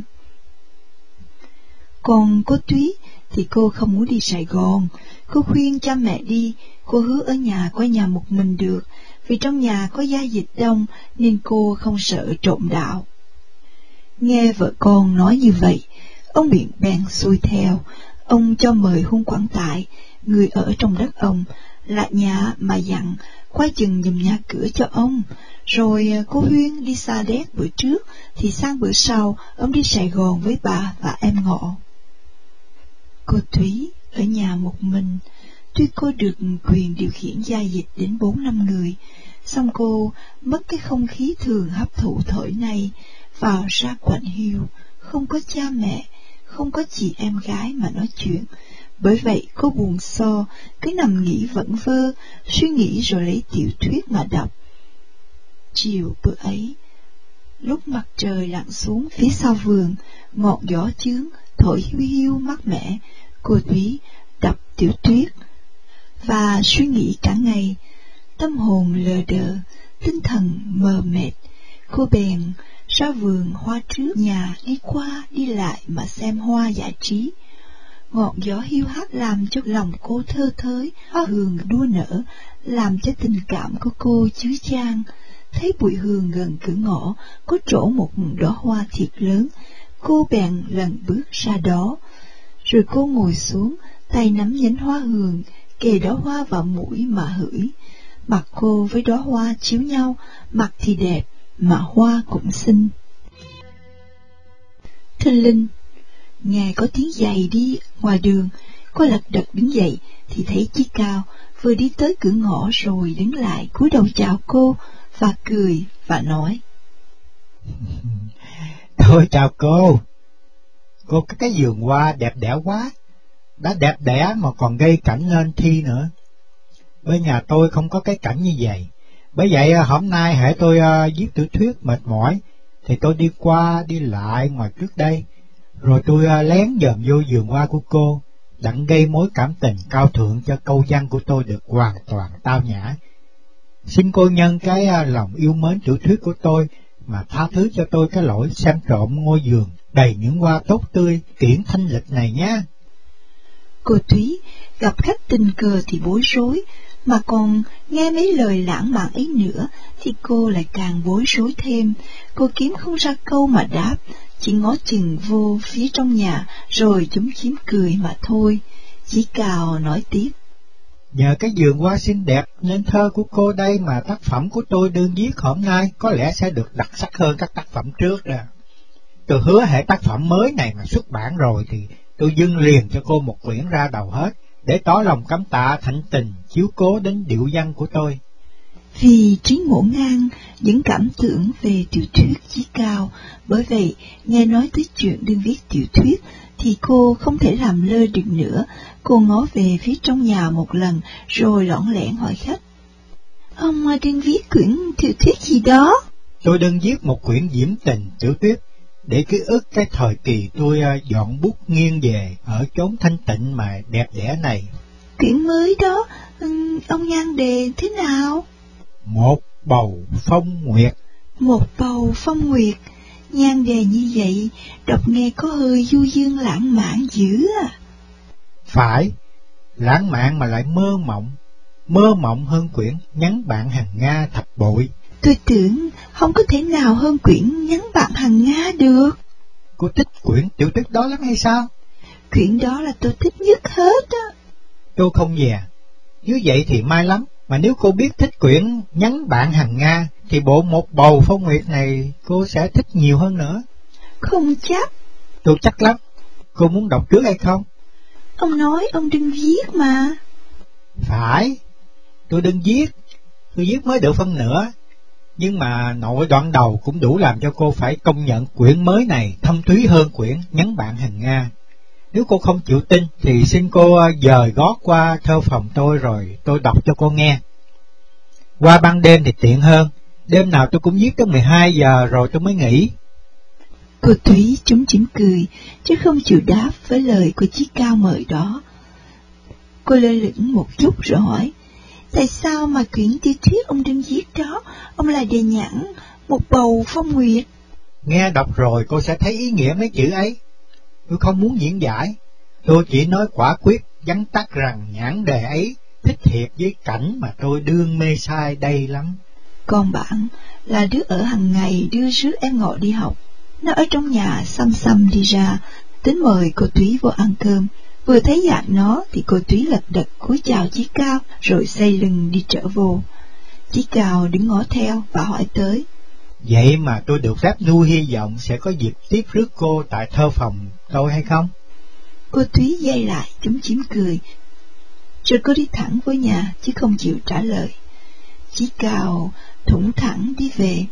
Còn cô Thúy thì cô không muốn đi Sài Gòn, cô khuyên cha mẹ đi, cô hứa ở nhà qua nhà một mình được, vì trong nhà có gia dịch đông nên cô không sợ trộm đạo. Nghe vợ con nói như vậy, ông huyện bèn xuôi theo, ông cho mời Hung Quảng Tại, người ở trong đất ông, lại nhà mà dặn quay chừng giùm nhà cửa cho ông. Rồi cô Huyên đi Sa Đéc bữa trước, thì sang bữa sau ông đi Sài Gòn với bà và em Ngọ. Cô Thúy ở nhà một mình, tuy cô được quyền điều khiển gia dịch đến 4-5 người, song cô mất cái không khí thường hấp thụ thổi này, vào ra quạnh hiu, không có cha mẹ, không có chị em gái mà nói chuyện. Bởi vậy cô buồn so, cứ nằm nghĩ vẩn vơ, suy nghĩ rồi lấy tiểu thuyết mà đọc. Chiều bữa ấy, lúc mặt trời lặn xuống phía sau vườn, ngọn gió chướng thổi hiu hiu mát mẻ, cô Thúy đọc tiểu thuyết và suy nghĩ cả ngày, tâm hồn lờ đờ, tinh thần mờ mệt. Cô bèn ra vườn hoa trước nhà đi qua đi lại mà xem hoa giải trí. Ngọn gió hiu hắt làm cho lòng cô thơ thới, hoa hương đua nở, làm cho tình cảm của cô chứa chan. Thấy bụi hương gần cửa ngõ có trổ một đóa hoa thiệt lớn, cô bèn lần bước ra đó. Rồi cô ngồi xuống, tay nắm nhánh hoa hương, kề đóa hoa vào mũi mà hửi. Mặt cô với đóa hoa chiếu nhau, mặt thì đẹp, mà hoa cũng xinh. Thình linh, nghe có tiếng giày đi ngoài đường, cô lật đật đứng dậy thì thấy Chí Cao vừa đi tới cửa ngõ rồi đứng lại cúi đầu chào cô và cười và nói: Tôi chào cô có cái vườn hoa đẹp đẽ quá, đã đẹp đẽ mà còn gây cảnh lên thi nữa. Bên nhà tôi không có cái cảnh như vậy, bởi vậy hôm nay hễ tôi viết tiểu thuyết mệt mỏi thì tôi đi qua đi lại ngoài trước đây, rồi tôi lén dòm vô vườn hoa của cô, đặng gây mối cảm tình cao thượng cho câu văn của tôi được hoàn toàn tao nhã. Xin cô nhân cái lòng yêu mến tiểu thuyết của tôi mà tha thứ cho tôi cái lỗi xem trộm ngôi vườn đầy những hoa tốt tươi kiển thanh lịch này nhé. Cô Thúy gặp khách tình cờ thì bối rối, mà còn nghe mấy lời lãng mạn ấy nữa thì cô lại càng bối rối thêm. Cô kiếm không ra câu mà đáp, chỉ ngó chừng vô phía trong nhà rồi chúm chím cười mà thôi. Chí Cao nói tiếp: Nhờ cái vườn hoa xinh đẹp nên thơ của cô đây mà tác phẩm của tôi đương viết hôm nay có lẽ sẽ được đặc sắc hơn các tác phẩm trước ra. Tôi hứa hệ tác phẩm mới này mà xuất bản rồi thì tôi dâng liền cho cô một quyển ra đầu hết, để tỏ lòng cảm tạ thạnh tình chiếu cố đến điệu văn của tôi. Vì trí ngộ ngang những cảm tưởng về tiểu thuyết Chí Cao, bởi vậy nghe nói tới chuyện đương viết tiểu thuyết thì cô không thể làm lơ được nữa. Cô ngó về phía trong nhà một lần rồi lỏn lẻn hỏi khách: Ông đương viết quyển tiểu thuyết gì đó? Tôi đương viết một quyển diễm tình tiểu thuyết để ký ức cái thời kỳ tôi dọn bút nghiêng về ở chốn thanh tịnh mà đẹp đẽ này. Quyển mới đó, ông nhan đề thế nào? Một bầu phong nguyệt. Một bầu phong nguyệt, Nhan đề như vậy, đọc nghe có hơi du dương lãng mạn dữ à. Phải, lãng mạn mà lại mơ mộng hơn quyển Nhắn Bạn Hằng Nga thập bội. Tôi tưởng không có thể nào hơn quyển Nhắn Bạn Hằng Nga được. Cô thích quyển tiểu thuyết đó lắm hay sao? Quyển đó là tôi thích nhất hết á. Tôi không dè. Nếu vậy thì may lắm, mà nếu cô biết thích quyển Nhắn Bạn Hằng Nga thì bộ Một Bầu Phong Nguyệt này cô sẽ thích nhiều hơn nữa. Không chắc. Tôi chắc lắm. Cô muốn đọc trước hay không? Ông nói ông đừng viết mà. Phải, tôi đừng viết. Tôi viết mới được phân nửa. Nhưng mà nội đoạn đầu cũng đủ làm cho cô phải công nhận quyển mới này thâm thúy hơn quyển Nhắn Bạn Hằng Nga. Nếu cô không chịu tin thì xin cô dời gót qua thơ phòng tôi rồi tôi đọc cho cô nghe. Qua ban đêm thì tiện hơn. Đêm nào tôi cũng viết tới 12 giờ rồi tôi mới nghỉ. Cô Thúy trúng chỉm cười, chứ không chịu đáp với lời của Chí Cao mời đó. Cô lơ lửng một chút rồi hỏi, tại sao mà quyển tiểu thuyết ông đừng viết đó, ông lại đề nhãn Một Bầu Phong Nguyệt? Nghe đọc rồi cô sẽ thấy ý nghĩa mấy chữ ấy. Tôi không muốn diễn giải, tôi chỉ nói quả quyết vắn tắt rằng nhãn đề ấy thích hợp với cảnh mà tôi đương mê sai đây lắm. Còn bạn là đứa ở hàng ngày đưa rước em Ngọ đi học. Nó ở trong nhà xăm đi ra, tính mời cô Thúy vô ăn cơm. Vừa thấy dạng nó thì cô Thúy lật đật cúi chào Chí Cao rồi xoay lưng đi trở vô. Chí Cao đứng ngó theo và hỏi tới, vậy mà tôi được phép nuôi hy vọng sẽ có dịp tiếp rước cô tại thơ phòng tôi hay không? Cô Thúy dây lại trúng chím cười, rồi cô đi thẳng vô nhà chứ không chịu trả lời. Chí Cao thủng thẳng đi về,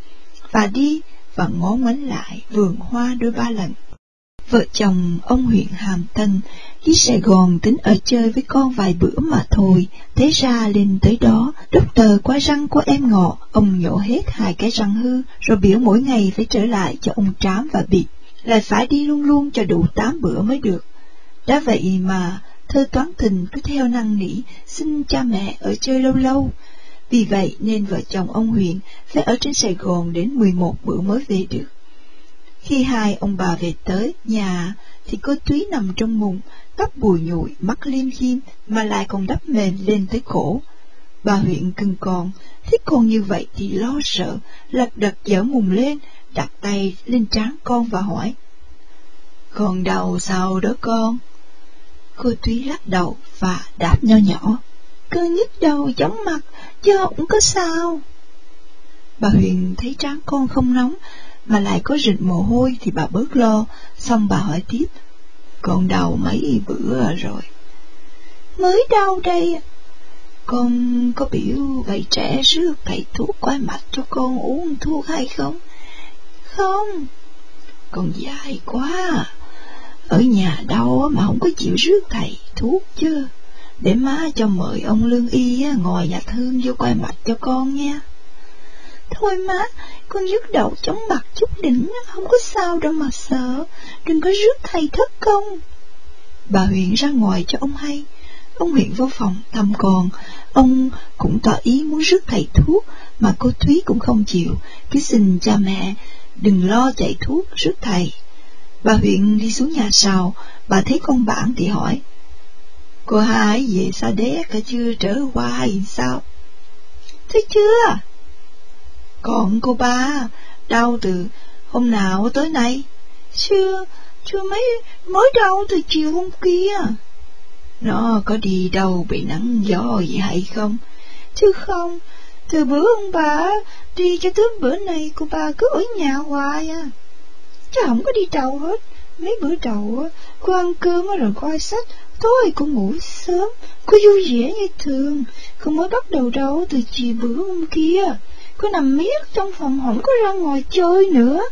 và ngó ngoảnh lại vườn hoa đôi ba lần. Vợ chồng ông huyện Hàm Tân đi Sài Gòn tính ở chơi với con vài bữa mà thôi. Thế ra lên tới đó, đốc tờ qua răng của em Ngọ, ông nhổ hết 2 cái răng hư, rồi biểu mỗi ngày phải trở lại cho ông Trám và bịt, lại phải đi luôn cho đủ 8 bữa mới được. Đã vậy mà thơ Toán Tình cứ theo năn nỉ xin cha mẹ ở chơi lâu lâu. Vì vậy nên vợ chồng ông Huyện phải ở trên Sài Gòn đến 11 bữa mới về được. Khi hai ông bà về tới nhà thì cô Thúy nằm trong mùng, tóc bùi nhụi, mắt liêm diêm mà lại còn đắp mền lên tới cổ. Bà Huyện cưng con, thấy con như vậy thì lo sợ, lật đật dở mùng lên, đặt tay lên trán con và hỏi, con đau sao đó con? Cô Thúy lắc đầu và đáp nho nhỏ, cơn nhức đầu chóng mặt, chứ không có sao. Bà Huyền thấy trán con không nóng, mà lại có rịn mồ hôi thì bà bớt lo, xong bà hỏi tiếp, con đau mấy bữa rồi? Mới đau đây. Con có biểu vậy trẻ rước thầy thuốc quái mạch cho con uống thuốc hay không? Không. Con dại quá, ở nhà đau mà không có chịu rước thầy thuốc chứ. Để má cho mời ông lương y ngồi nhặt hương vô quay mặt cho con nha. Thôi má, con nhức đầu chóng mặt chút đỉnh, không có sao đâu mà sợ, đừng có rước thầy thất công. Bà Huyện ra ngoài cho ông hay. Ông Huyện vô phòng thăm con, ông cũng tỏ ý muốn rước thầy thuốc, mà cô Thúy cũng không chịu, cứ xin cha mẹ đừng lo chạy thuốc rước thầy. Bà Huyện đi xuống nhà sau, bà thấy con bạn thì hỏi, cô hai về Sa Đéc cả chưa trở qua hay sao? Thấy chưa? Còn cô ba đau từ hôm nào tới nay? Chưa mới đau từ chiều hôm kia. Nó có đi đâu bị nắng gió gì hay không? Chứ không, từ bữa ông bà đi cho tới bữa này cô ba cứ ở nhà hoài à. Chứ không có đi đâu hết. Mấy bữa đầu cô ăn cơm rồi coi sách, tối cô ngủ sớm, cô vui vẻ như thường. Cô mới bắt đầu đâu từ chiều bữa hôm kia, cô nằm miết trong phòng, không có ra ngoài chơi nữa.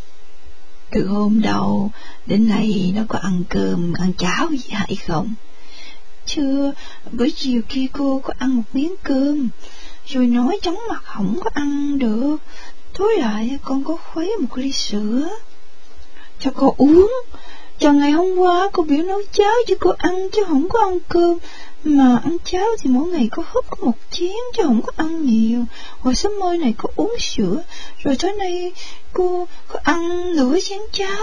Từ hôm đầu đến nay nó có ăn cơm ăn cháo gì hay không? Chưa, bữa chiều kia cô có ăn một miếng cơm, rồi nói chóng mặt không có ăn được. Tối lại con có khuấy một ly sữa cho cô uống. Cho ngày hôm qua cô biểu nấu cháo cho cô ăn chứ không có ăn cơm, Mà ăn cháo thì mỗi ngày có húp có một chén chứ không có ăn nhiều. Hồi sớm môi này có uống sữa, rồi tối nay cô có ăn nửa chén cháo.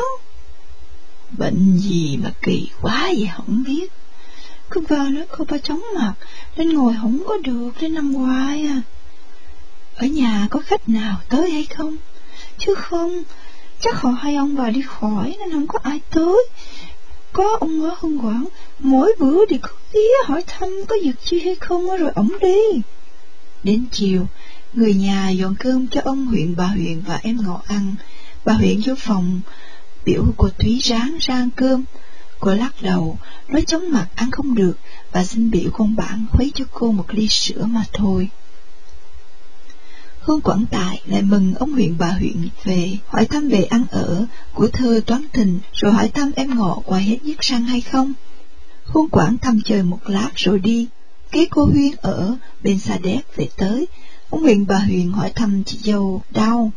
Bệnh gì mà kỳ quá vậy không biết. Cứ vào đó cô ba chóng mặt, nên ngồi không có được, nên nằm hoài à. Ở nhà có khách nào tới hay không? Chứ không, chắc họ hai ông bà đi khỏi nên không có ai tới. Có ông ở Hương Quảng, mỗi bữa thì có tía hỏi thăm có việc chi hay không rồi ổng đi. Đến chiều, người nhà dọn cơm cho ông Huyện, bà Huyện và em Ngọ ăn. Bà Huyện vô phòng biểu cô Thúy ráng ra ăn cơm. Cô lắc đầu, nói chóng mặt ăn không được và xin biểu con bạn khuấy cho cô một ly sữa mà thôi. Hương Quảng Tài lại mừng ông Huyện bà Huyện về, hỏi thăm về ăn ở của Thơ Toán Tình, rồi hỏi thăm em Ngọ qua hết nhức răng hay không. Hương Quảng thăm chơi một lát rồi đi. Kế cô Huyên ở bên Sa Đéc về tới, ông Huyện bà Huyện hỏi thăm chị dâu đau.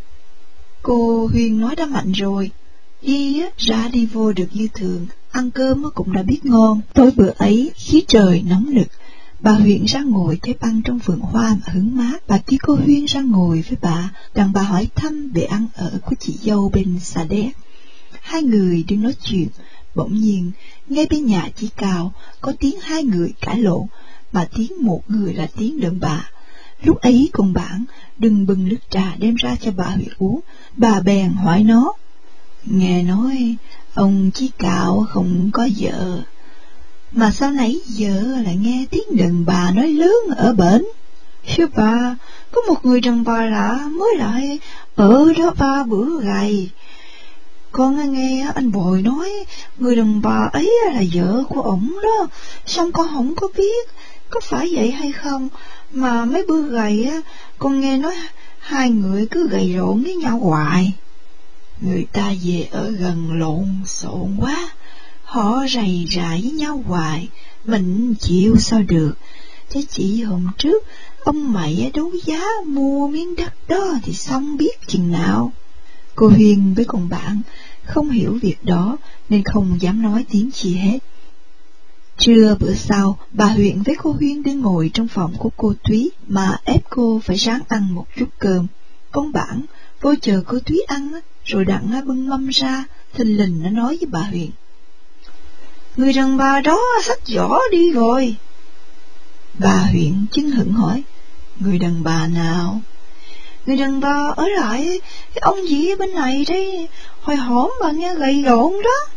Cô Huyên nói đã mạnh rồi, đi ra đi vô được như thường, ăn cơm cũng đã biết ngon. Tối bữa ấy khí trời nóng nực, bà Huyện ra ngồi thấy băng trong vườn hoa mà hứng mát. Bà tí cô Huyên ra ngồi với bà, đặng bà hỏi thăm về ăn ở của chị dâu bên Sa Đéc. Hai người đứng nói chuyện, bỗng nhiên ngay bên nhà chị Cao có tiếng hai người cãi lộn, mà tiếng một người là tiếng đàn bà. Lúc ấy con bạn đừng bưng nước trà đem ra cho bà Huyện uống. Bà bèn hỏi nó: nghe nói ông Chí Cạo không có vợ, mà sao nãy giờ lại nghe tiếng đàn bà nói lớn ở bển? Thưa bà, có một người đàn bà lạ mới lại ở đó 3 bữa gầy. Con nghe anh Bồi nói người đàn bà ấy là vợ của ổng đó, xong con không có biết có phải vậy hay không, mà mấy bữa gầy á, con nghe nói hai người cứ gầy lộn với nhau hoài. Người ta về ở gần lộn xộn quá, họ rầy rà với nhau hoài, mình chịu sao được. Thế chỉ hôm trước ông mày đấu giá mua miếng đất đó thì xong biết chừng nào. Cô Huyên với con bạn không hiểu việc đó nên không dám nói tiếng chi hết. Trưa bữa sau, bà Huyện với cô Huyên đi ngồi trong phòng của cô Thúy mà ép cô phải ráng ăn một chút cơm. Con bạn vô chờ cô Thúy ăn rồi đặng bưng mâm ra, thình lình nó nói với bà Huyện: người đàn bà đó xách giỏ đi rồi. Bà Huyện chưng hửng hỏi: người đàn bà nào? Người đàn bà ở lại cái ông gì bên này đây, hồi hổm bà nghe gầy lộn đó.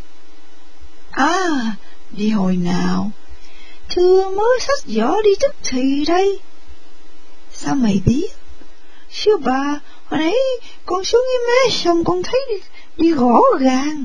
À, đi hồi nào? Thưa mới xách giỏ đi tức thì đây. Sao mày biết? Thưa bà, hồi nãy con xuống với mé xong con thấy đi gõ gàng.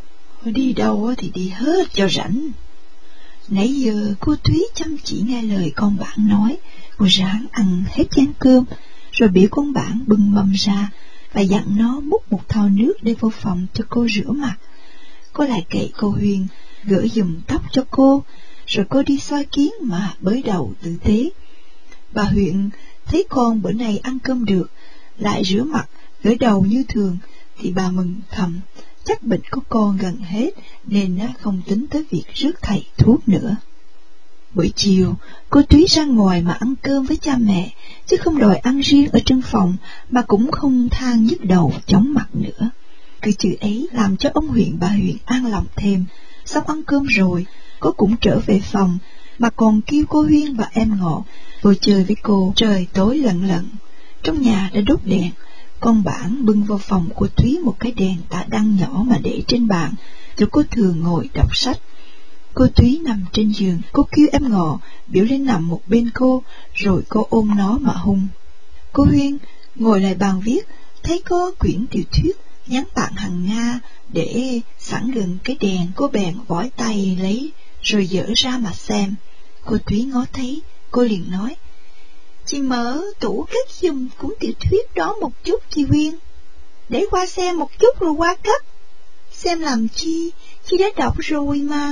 Đi đâu thì đi hết cho rảnh. Nãy giờ cô Thúy chăm chỉ nghe lời con bạn nói. Cô ráng ăn hết chén cơm, rồi biểu con bạn bưng mâm ra và dặn nó múc một thau nước để vô phòng cho cô rửa mặt. Cô lại kệ cô Huyên gỡ giùm tóc cho cô, rồi cô đi soi kiến mà bới đầu tử tế. Bà Huyện thấy con bữa nay ăn cơm được, lại rửa mặt gỡ đầu như thường, thì bà mừng thầm, chắc bệnh của con gần hết nên không tính tới việc rước thầy thuốc nữa. Buổi chiều, cô Thúy ra ngoài mà ăn cơm với cha mẹ, chứ không đòi ăn riêng ở trong phòng, mà cũng không than nhức đầu chóng mặt nữa. Cái chữ ấy làm cho ông Huyện bà Huyện an lòng thêm. Xong ăn cơm rồi, cô cũng trở về phòng, mà còn kêu cô Huyên và em Ngọ vô chơi với cô. Trời tối lận lận, trong nhà đã đốt đèn. Con bản bưng vào phòng của Thúy một cái đèn tạ đăng nhỏ mà để trên bàn, chỗ cô thường ngồi đọc sách. Cô Thúy nằm trên giường, cô kêu em Ngọ biểu lên nằm một bên cô, rồi cô ôm nó mà hung. Cô Huyên ngồi lại bàn viết, thấy có quyển tiểu thuyết nhắn bạn hàng Nga để sẵn gần cái đèn. Cô bèn vói tay lấy rồi dở ra mà xem. Cô Thúy ngó thấy, cô liền nói: chị mở tủ cất giùm cuốn tiểu thuyết đó một chút chị Huyên, để qua xem một chút rồi qua cất. Xem làm chi, chị đã đọc rồi mà.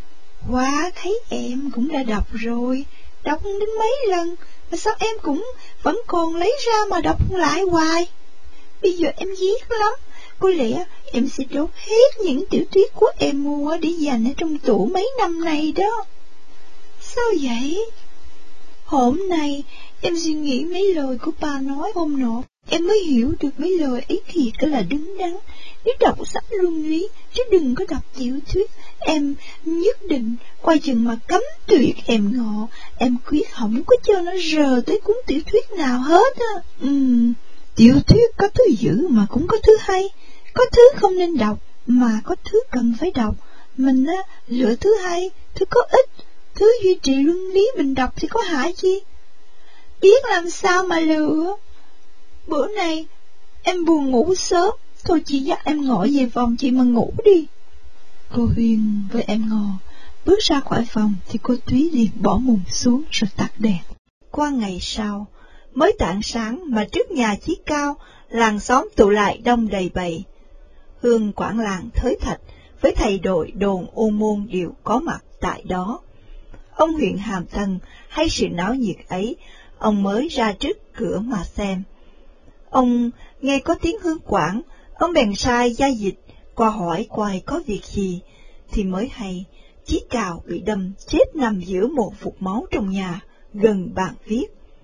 Quá thấy em cũng đã đọc rồi, đọc đến mấy lần mà sao em cũng vẫn còn lấy ra mà đọc lại hoài. Bây giờ em ghét lắm, có lẽ em sẽ đốt hết những tiểu thuyết của em mua để dành ở trong tủ mấy năm nay đó. Sao vậy? Hôm nay em suy nghĩ mấy lời của bà nói hôm nọ, em mới hiểu được mấy lời ấy thiệt là đứng đắn. Nếu đọc sách luân lý, chứ đừng có đọc tiểu thuyết. Em nhất định quay chừng mà cấm tuyệt em Ngọ. Em quyết không có cho nó rờ tới cuốn tiểu thuyết nào hết á. Tiểu thuyết có thứ dữ mà cũng có thứ hay. Có thứ không nên đọc mà có thứ cần phải đọc. Mình á, lựa thứ hay, thứ có ích. Thứ duy trì luân lý mình đọc thì có hại chi. Biết làm sao mà lựa. Bữa nay em buồn ngủ sớm, thôi chị dắt em Ngọ về phòng chị mà ngủ đi. Cô Huyên với em Ngọ bước ra khỏi phòng thì cô Túy liền bỏ mùng xuống rồi tắt đèn. Qua ngày sau, mới tảng sáng mà trước nhà Chí Cao, làng xóm tụ lại đông đầy bầy. Hương quản làng Thới Thạch với thầy đội đồn Ô Môn đều có mặt tại đó. Ông huyện Hàm Tân hay sự náo nhiệt ấy, ông mới ra trước cửa mà xem. Ông nghe có tiếng Hương quản, ông bèn sai gia dịch qua hỏi coi có việc gì, thì mới hay Chí Cao bị đâm chết nằm giữa một vũng máu trong nhà, gần bàn viết.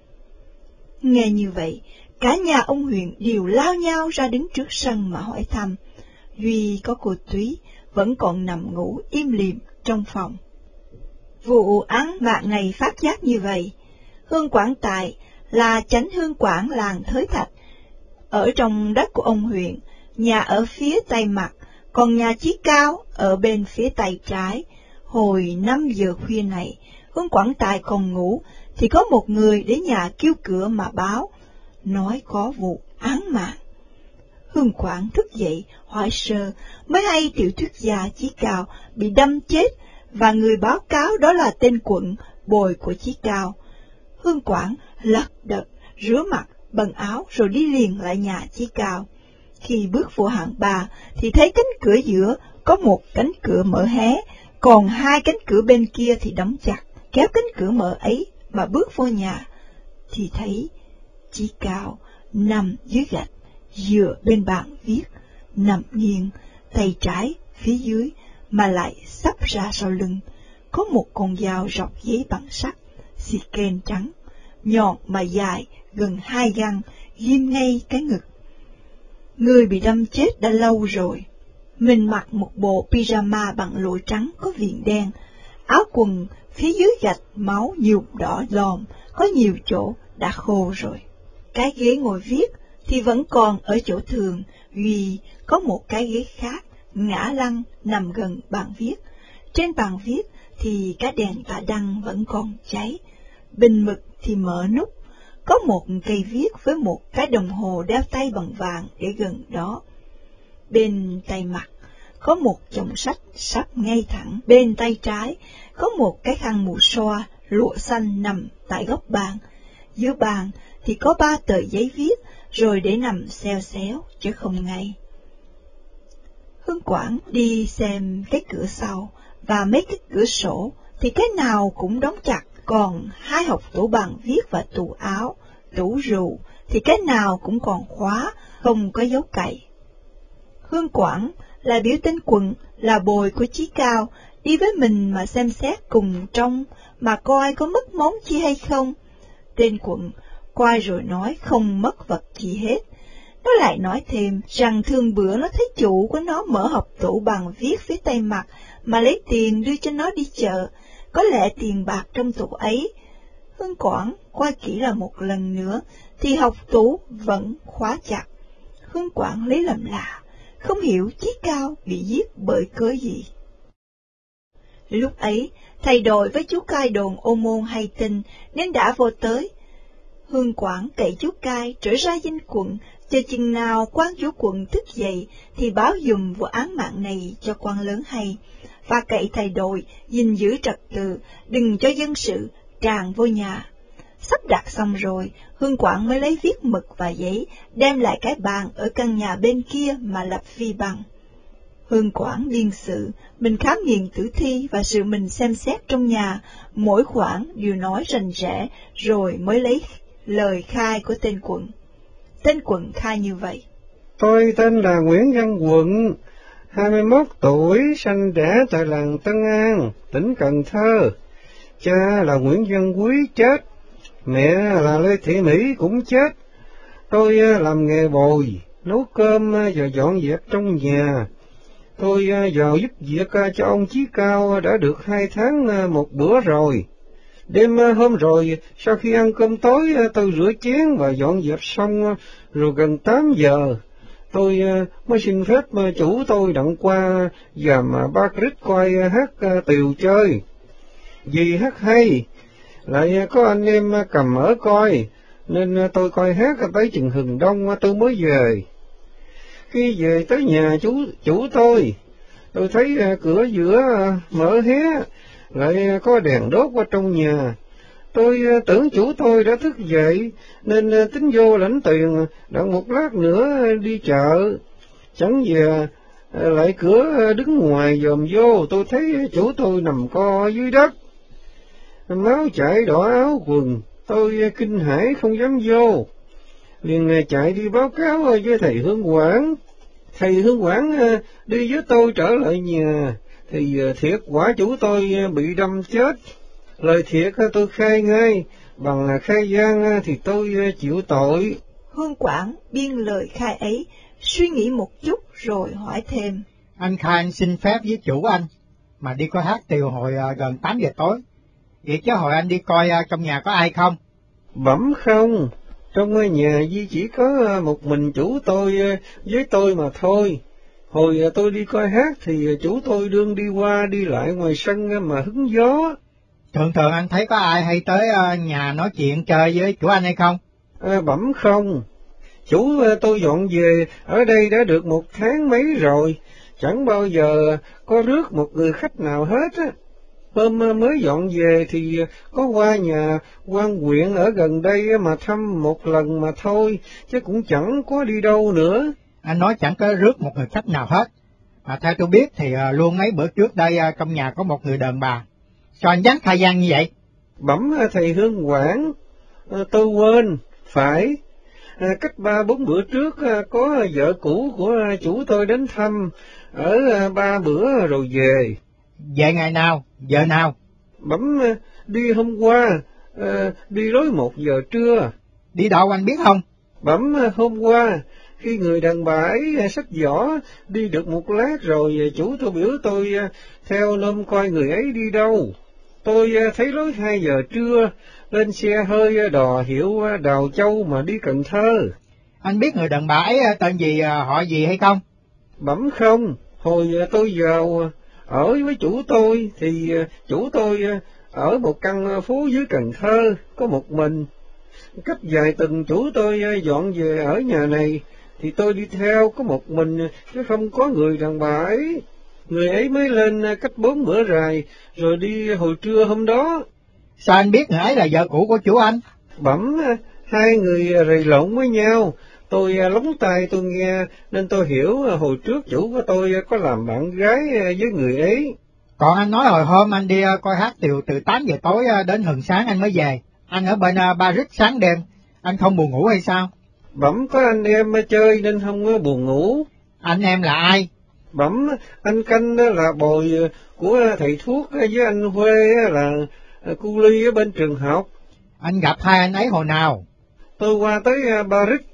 Nghe như vậy, cả nhà ông huyện đều lao nhau ra đứng trước sân mà hỏi thăm, duy có cô Túy vẫn còn nằm ngủ im lìm trong phòng. Vụ án mạng này phát giác như vậy. Hương Quản Tài là chánh hương quản làng Thới Thạch, ở trong đất của ông huyện, nhà ở phía tây mặt, còn nhà Chí Cao ở bên phía tay trái. Hồi 5 giờ khuya này, Hương Quản Tài còn ngủ, thì có một người đến nhà kêu cửa mà báo, nói có vụ án mạng. Hương Quản thức dậy hỏi sơ, mới hay tiểu thuyết gia Chí Cao bị đâm chết, và người báo cáo đó là tên Quận, bồi của Chí Cao. Hương Quản lật đật rửa mặt bần áo rồi đi liền lại nhà Chí Cao. Khi bước vô hạng 3 thì thấy cánh cửa giữa có một cánh cửa mở hé, còn hai cánh cửa bên kia thì đóng chặt. Kéo cánh cửa mở ấy mà bước vô nhà thì thấy Chí Cao nằm dưới gạch, dựa bên bàn viết, nằm nghiêng, tay trái phía dưới mà lại sắp ra sau lưng, có một con dao rọc giấy bằng sắt, xì kên trắng, nhọn mà dài, gần 2 găng, ghim ngay cái ngực. Người bị đâm chết đã lâu rồi. Mình mặc một bộ pyjama bằng lụa trắng có viền đen, áo quần phía dưới gạch máu nhuộm đỏ lòm, có nhiều chỗ đã khô rồi. Cái ghế ngồi viết thì vẫn còn ở chỗ thường, duy có một cái ghế khác ngã lăn nằm gần bàn viết. Trên bàn viết thì cái đèn tạ đăng vẫn còn cháy, bình mực thì mở nút, có một cây viết với một cái đồng hồ đeo tay bằng vàng để gần đó. Bên tay mặt có một chồng sách sắp ngay thẳng, bên tay trái có một cái khăn mùi xoa lụa xanh nằm tại góc bàn. Giữa bàn thì có 3 tờ giấy viết rồi để nằm xeo xéo chứ không ngay. Hương Quản đi xem cái cửa sau và mấy cái cửa sổ thì cái nào cũng đóng chặt, còn 2 hộc tủ bàn viết và tủ áo, tủ rượu thì cái nào cũng còn khóa, không có dấu cậy. Hương Quản là biểu tên Quận, là bồi của Chí Cao, đi với mình mà xem xét cùng trong, mà coi có mất món chi hay không. Tên Quận coi rồi nói không mất vật gì hết. Nó lại nói thêm rằng thường bữa nó thấy chủ của nó mở hộc tủ bằng viết phía tay mặt mà lấy tiền đưa cho nó đi chợ, có lẽ tiền bạc trong tủ ấy. Hương Quản coi kỹ là một lần nữa thì hộc tủ vẫn khóa chặt. Hương Quản lấy làm lạ, không hiểu Chí Cao bị giết bởi cớ gì. Lúc ấy, thầy đội với chú cai đồn Ô Môn hay tin nên đã vô tới. Hương Quản cậy chú cai trở ra danh quận, chờ chừng nào quan chủ quận thức dậy thì báo dùm vụ án mạng này cho quan lớn hay, và cậy thầy đội gìn giữ trật tự, đừng cho dân sự tràn vô nhà. Sắp đặt xong rồi, Hương Quản mới lấy viết mực và giấy, đem lại cái bàn ở căn nhà bên kia mà lập vi bằng. Hương Quản điên sự, mình khám nghiệm tử thi và sự mình xem xét trong nhà, mỗi khoản đều nói rành rẽ, rồi mới lấy lời khai của tên Quận. Tên Quận khai như vậy. Tôi tên là Nguyễn Văn Quận, 21 tuổi, sanh đẻ tại làng Tân An, tỉnh Cần Thơ. Cha là Nguyễn Văn Quý chết, mẹ là Lê Thị Mỹ cũng chết. Tôi làm nghề bồi, nấu cơm và dọn dẹp trong nhà. Tôi vào giúp việc cho ông Chí Cao đã được 2 tháng một bữa rồi. Đêm hôm rồi, sau khi ăn cơm tối, tôi rửa chén và dọn dẹp xong, rồi gần 8 giờ, tôi mới xin phép chủ tôi đặng qua dàm Ba Crít coi hát tiều chơi. Vì hát hay, lại có anh em cầm ở coi, nên tôi coi hát tới chừng hừng đông tôi mới về. Khi về tới nhà chủ tôi thấy cửa giữa mở hé, lại có đèn đốt qua trong nhà. Tôi tưởng chủ tôi đã thức dậy, nên tính vô lãnh tiền, đặng một lát nữa đi chợ. Chẳng về, lại cửa đứng ngoài dòm vô, tôi thấy chủ tôi nằm co dưới đất, máu chảy đỏ áo quần. Tôi kinh hãi không dám vô, liền chạy đi báo cáo với thầy Hương Quảng. Thầy Hương Quảng đi với tôi trở lại nhà, thì thiệt quả chủ tôi bị đâm chết. Lời thiệt tôi khai ngay, bằng khai gian thì tôi chịu tội. Hương Quảng biên lời khai ấy, suy nghĩ một chút rồi hỏi thêm. Anh khai anh xin phép với chủ anh, mà đi coi hát tiều hồi gần 8 giờ tối. Vậy chứ hồi anh đi coi trong nhà có ai không? Bẩm không, trong nhà chỉ có một mình chủ tôi với tôi mà thôi. Hồi tôi đi coi hát thì chủ tôi đương đi qua đi lại ngoài sân mà hứng gió. Thường anh thấy có ai hay tới nhà nói chuyện chơi với chủ anh hay không? Bẩm không, chủ tôi dọn về ở đây đã được 1 tháng mấy rồi, chẳng bao giờ có rước một người khách nào hết á. Hôm mới dọn về thì có qua nhà quan huyện ở gần đây mà thăm một lần mà thôi, chứ cũng chẳng có đi đâu nữa. Anh nói chẳng có rước một người khách nào hết, mà theo tôi biết thì luôn mấy bữa trước đây trong nhà có một người đàn bà. Sao anh dám khai gian như vậy? Bẩm thầy Hương Quảng, tôi quên, phải. Cách 3-4 bữa trước có vợ cũ của chủ tôi đến thăm, ở 3 bữa rồi về. Về ngày nào, giờ nào? Bẩm đi hôm qua, đi lối 1 giờ trưa. Đi đâu anh biết không? Bẩm hôm qua, khi người đàn bà ấy xách giỏ, đi được một lát rồi chủ tôi biểu tôi theo nôm coi người ấy đi đâu. Tôi thấy lối 2 giờ trưa, lên xe hơi đò hiệu Đào Châu mà đi Cần Thơ. Anh biết người đàn bà ấy tên gì, họ gì hay không? Bẩm không, hồi tôi vào ở với chủ tôi thì chủ tôi ở một căn phố dưới Cần Thơ, có một mình. Cách vài tuần chủ tôi dọn về ở nhà này, thì tôi đi theo có một mình, chứ không có người đàn bà ấy. Người ấy mới lên cách 4 bữa rày, rồi đi hồi trưa hôm đó. Sao anh biết người ấy là vợ cũ của chủ anh? Bẩm, 2 người rầy lộn với nhau, tôi lóng tai tôi nghe, nên tôi hiểu hồi trước chủ của tôi có làm bạn gái với người ấy. Còn anh nói hồi hôm anh đi coi hát tiều từ 8 giờ tối đến hừng sáng anh mới về. Anh ở bên Ba Rít sáng đêm, anh không buồn ngủ hay sao? Bẩm, có anh em chơi nên không buồn ngủ. Anh em là ai? Bẩm, anh Canh là bồi của thầy thuốc, với anh Huê là cu ly ở bên trường học. Anh gặp hai anh ấy hồi nào? Tôi qua tới Ba Rít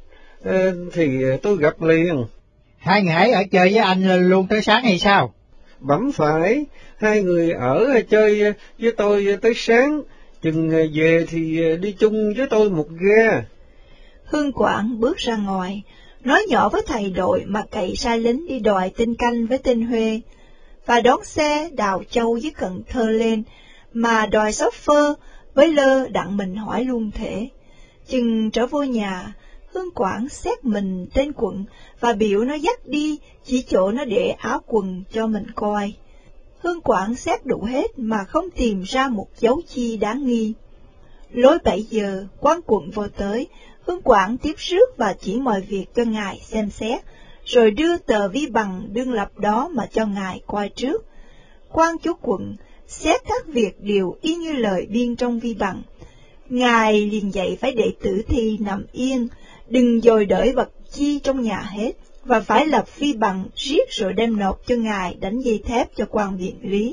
thì tôi gặp liền. Hai người ấy ở chơi với anh luôn tới sáng hay sao? Bẩm phải, 2 người ở chơi với tôi tới sáng, chừng về thì đi chung với tôi một ghe. Hương Quảng bước ra ngoài, nói nhỏ với thầy đội mà cậy sai lính đi đòi tên Canh với tên Huê, và đón xe Đào Châu với Cần Thơ lên, mà đòi shopper với Lơ đặng mình hỏi luôn thể. Chừng trở vô nhà, Hương Quảng xét mình tên quận và biểu nó dắt đi chỉ chỗ nó để áo quần cho mình coi. Hương Quảng xét đủ hết mà không tìm ra một dấu chi đáng nghi. Lối 7 giờ, quan quận vô tới, Hương Quảng tiếp rước và chỉ mọi việc cho ngài xem xét, rồi đưa tờ vi bằng đương lập đó mà cho ngài coi trước. Quan chủ quận xét các việc đều y như lời biên trong vi bằng. Ngài liền dạy phải để tử thi nằm yên, đừng dồi đợi vật chi trong nhà hết, và phải lập vi bằng riết rồi đem nộp cho ngài đánh dây thép cho quan viện lý.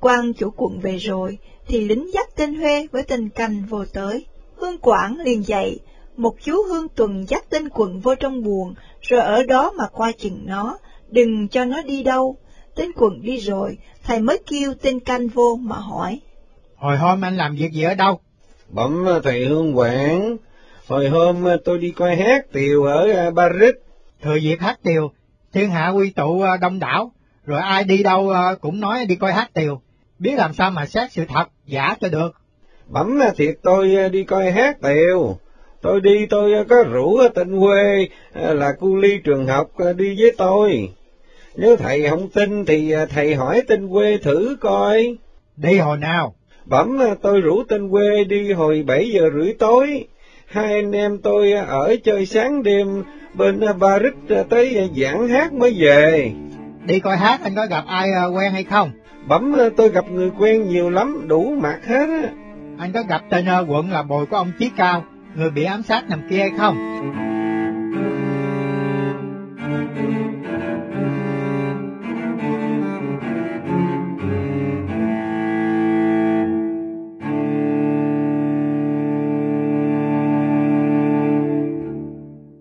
quan chủ quận về rồi, thì lính dắt tên Huê với tên Canh vô tới. Hương Quảng liền dạy, một chú Hương Tuần dắt tên Quận vô trong buồng, rồi ở đó mà coi chừng nó, đừng cho nó đi đâu. Tên Quận đi rồi, thầy mới kêu tên Canh vô mà hỏi. Hồi hôm anh làm việc gì ở đâu? Bẩm thầy Hương Quảng, hồi hôm tôi đi coi hát tiều ở Paris. Thừa dịp hát tiều, thiên hạ quy tụ đông đảo, rồi ai đi đâu cũng nói đi coi hát tiều, biết làm sao mà xét sự thật, giả cho được. Bẩm thiệt tôi đi coi hát tiều, tôi đi tôi có rủ tên Huê là cu ly trường học đi với tôi. Nếu thầy không tin thì thầy hỏi tên Huê thử coi. Đi hồi nào? Bẩm tôi rủ tên Huê đi hồi 7:30 tối, hai anh em tôi ở chơi sáng đêm bên Paris tới giảng hát mới về. Đi coi hát anh có gặp ai quen hay không? Bẩm tôi gặp người quen nhiều lắm, đủ mặt hết á. Anh có gặp tên Quận là bồi của ông Chí Cao, người bị ám sát nằm kia hay không?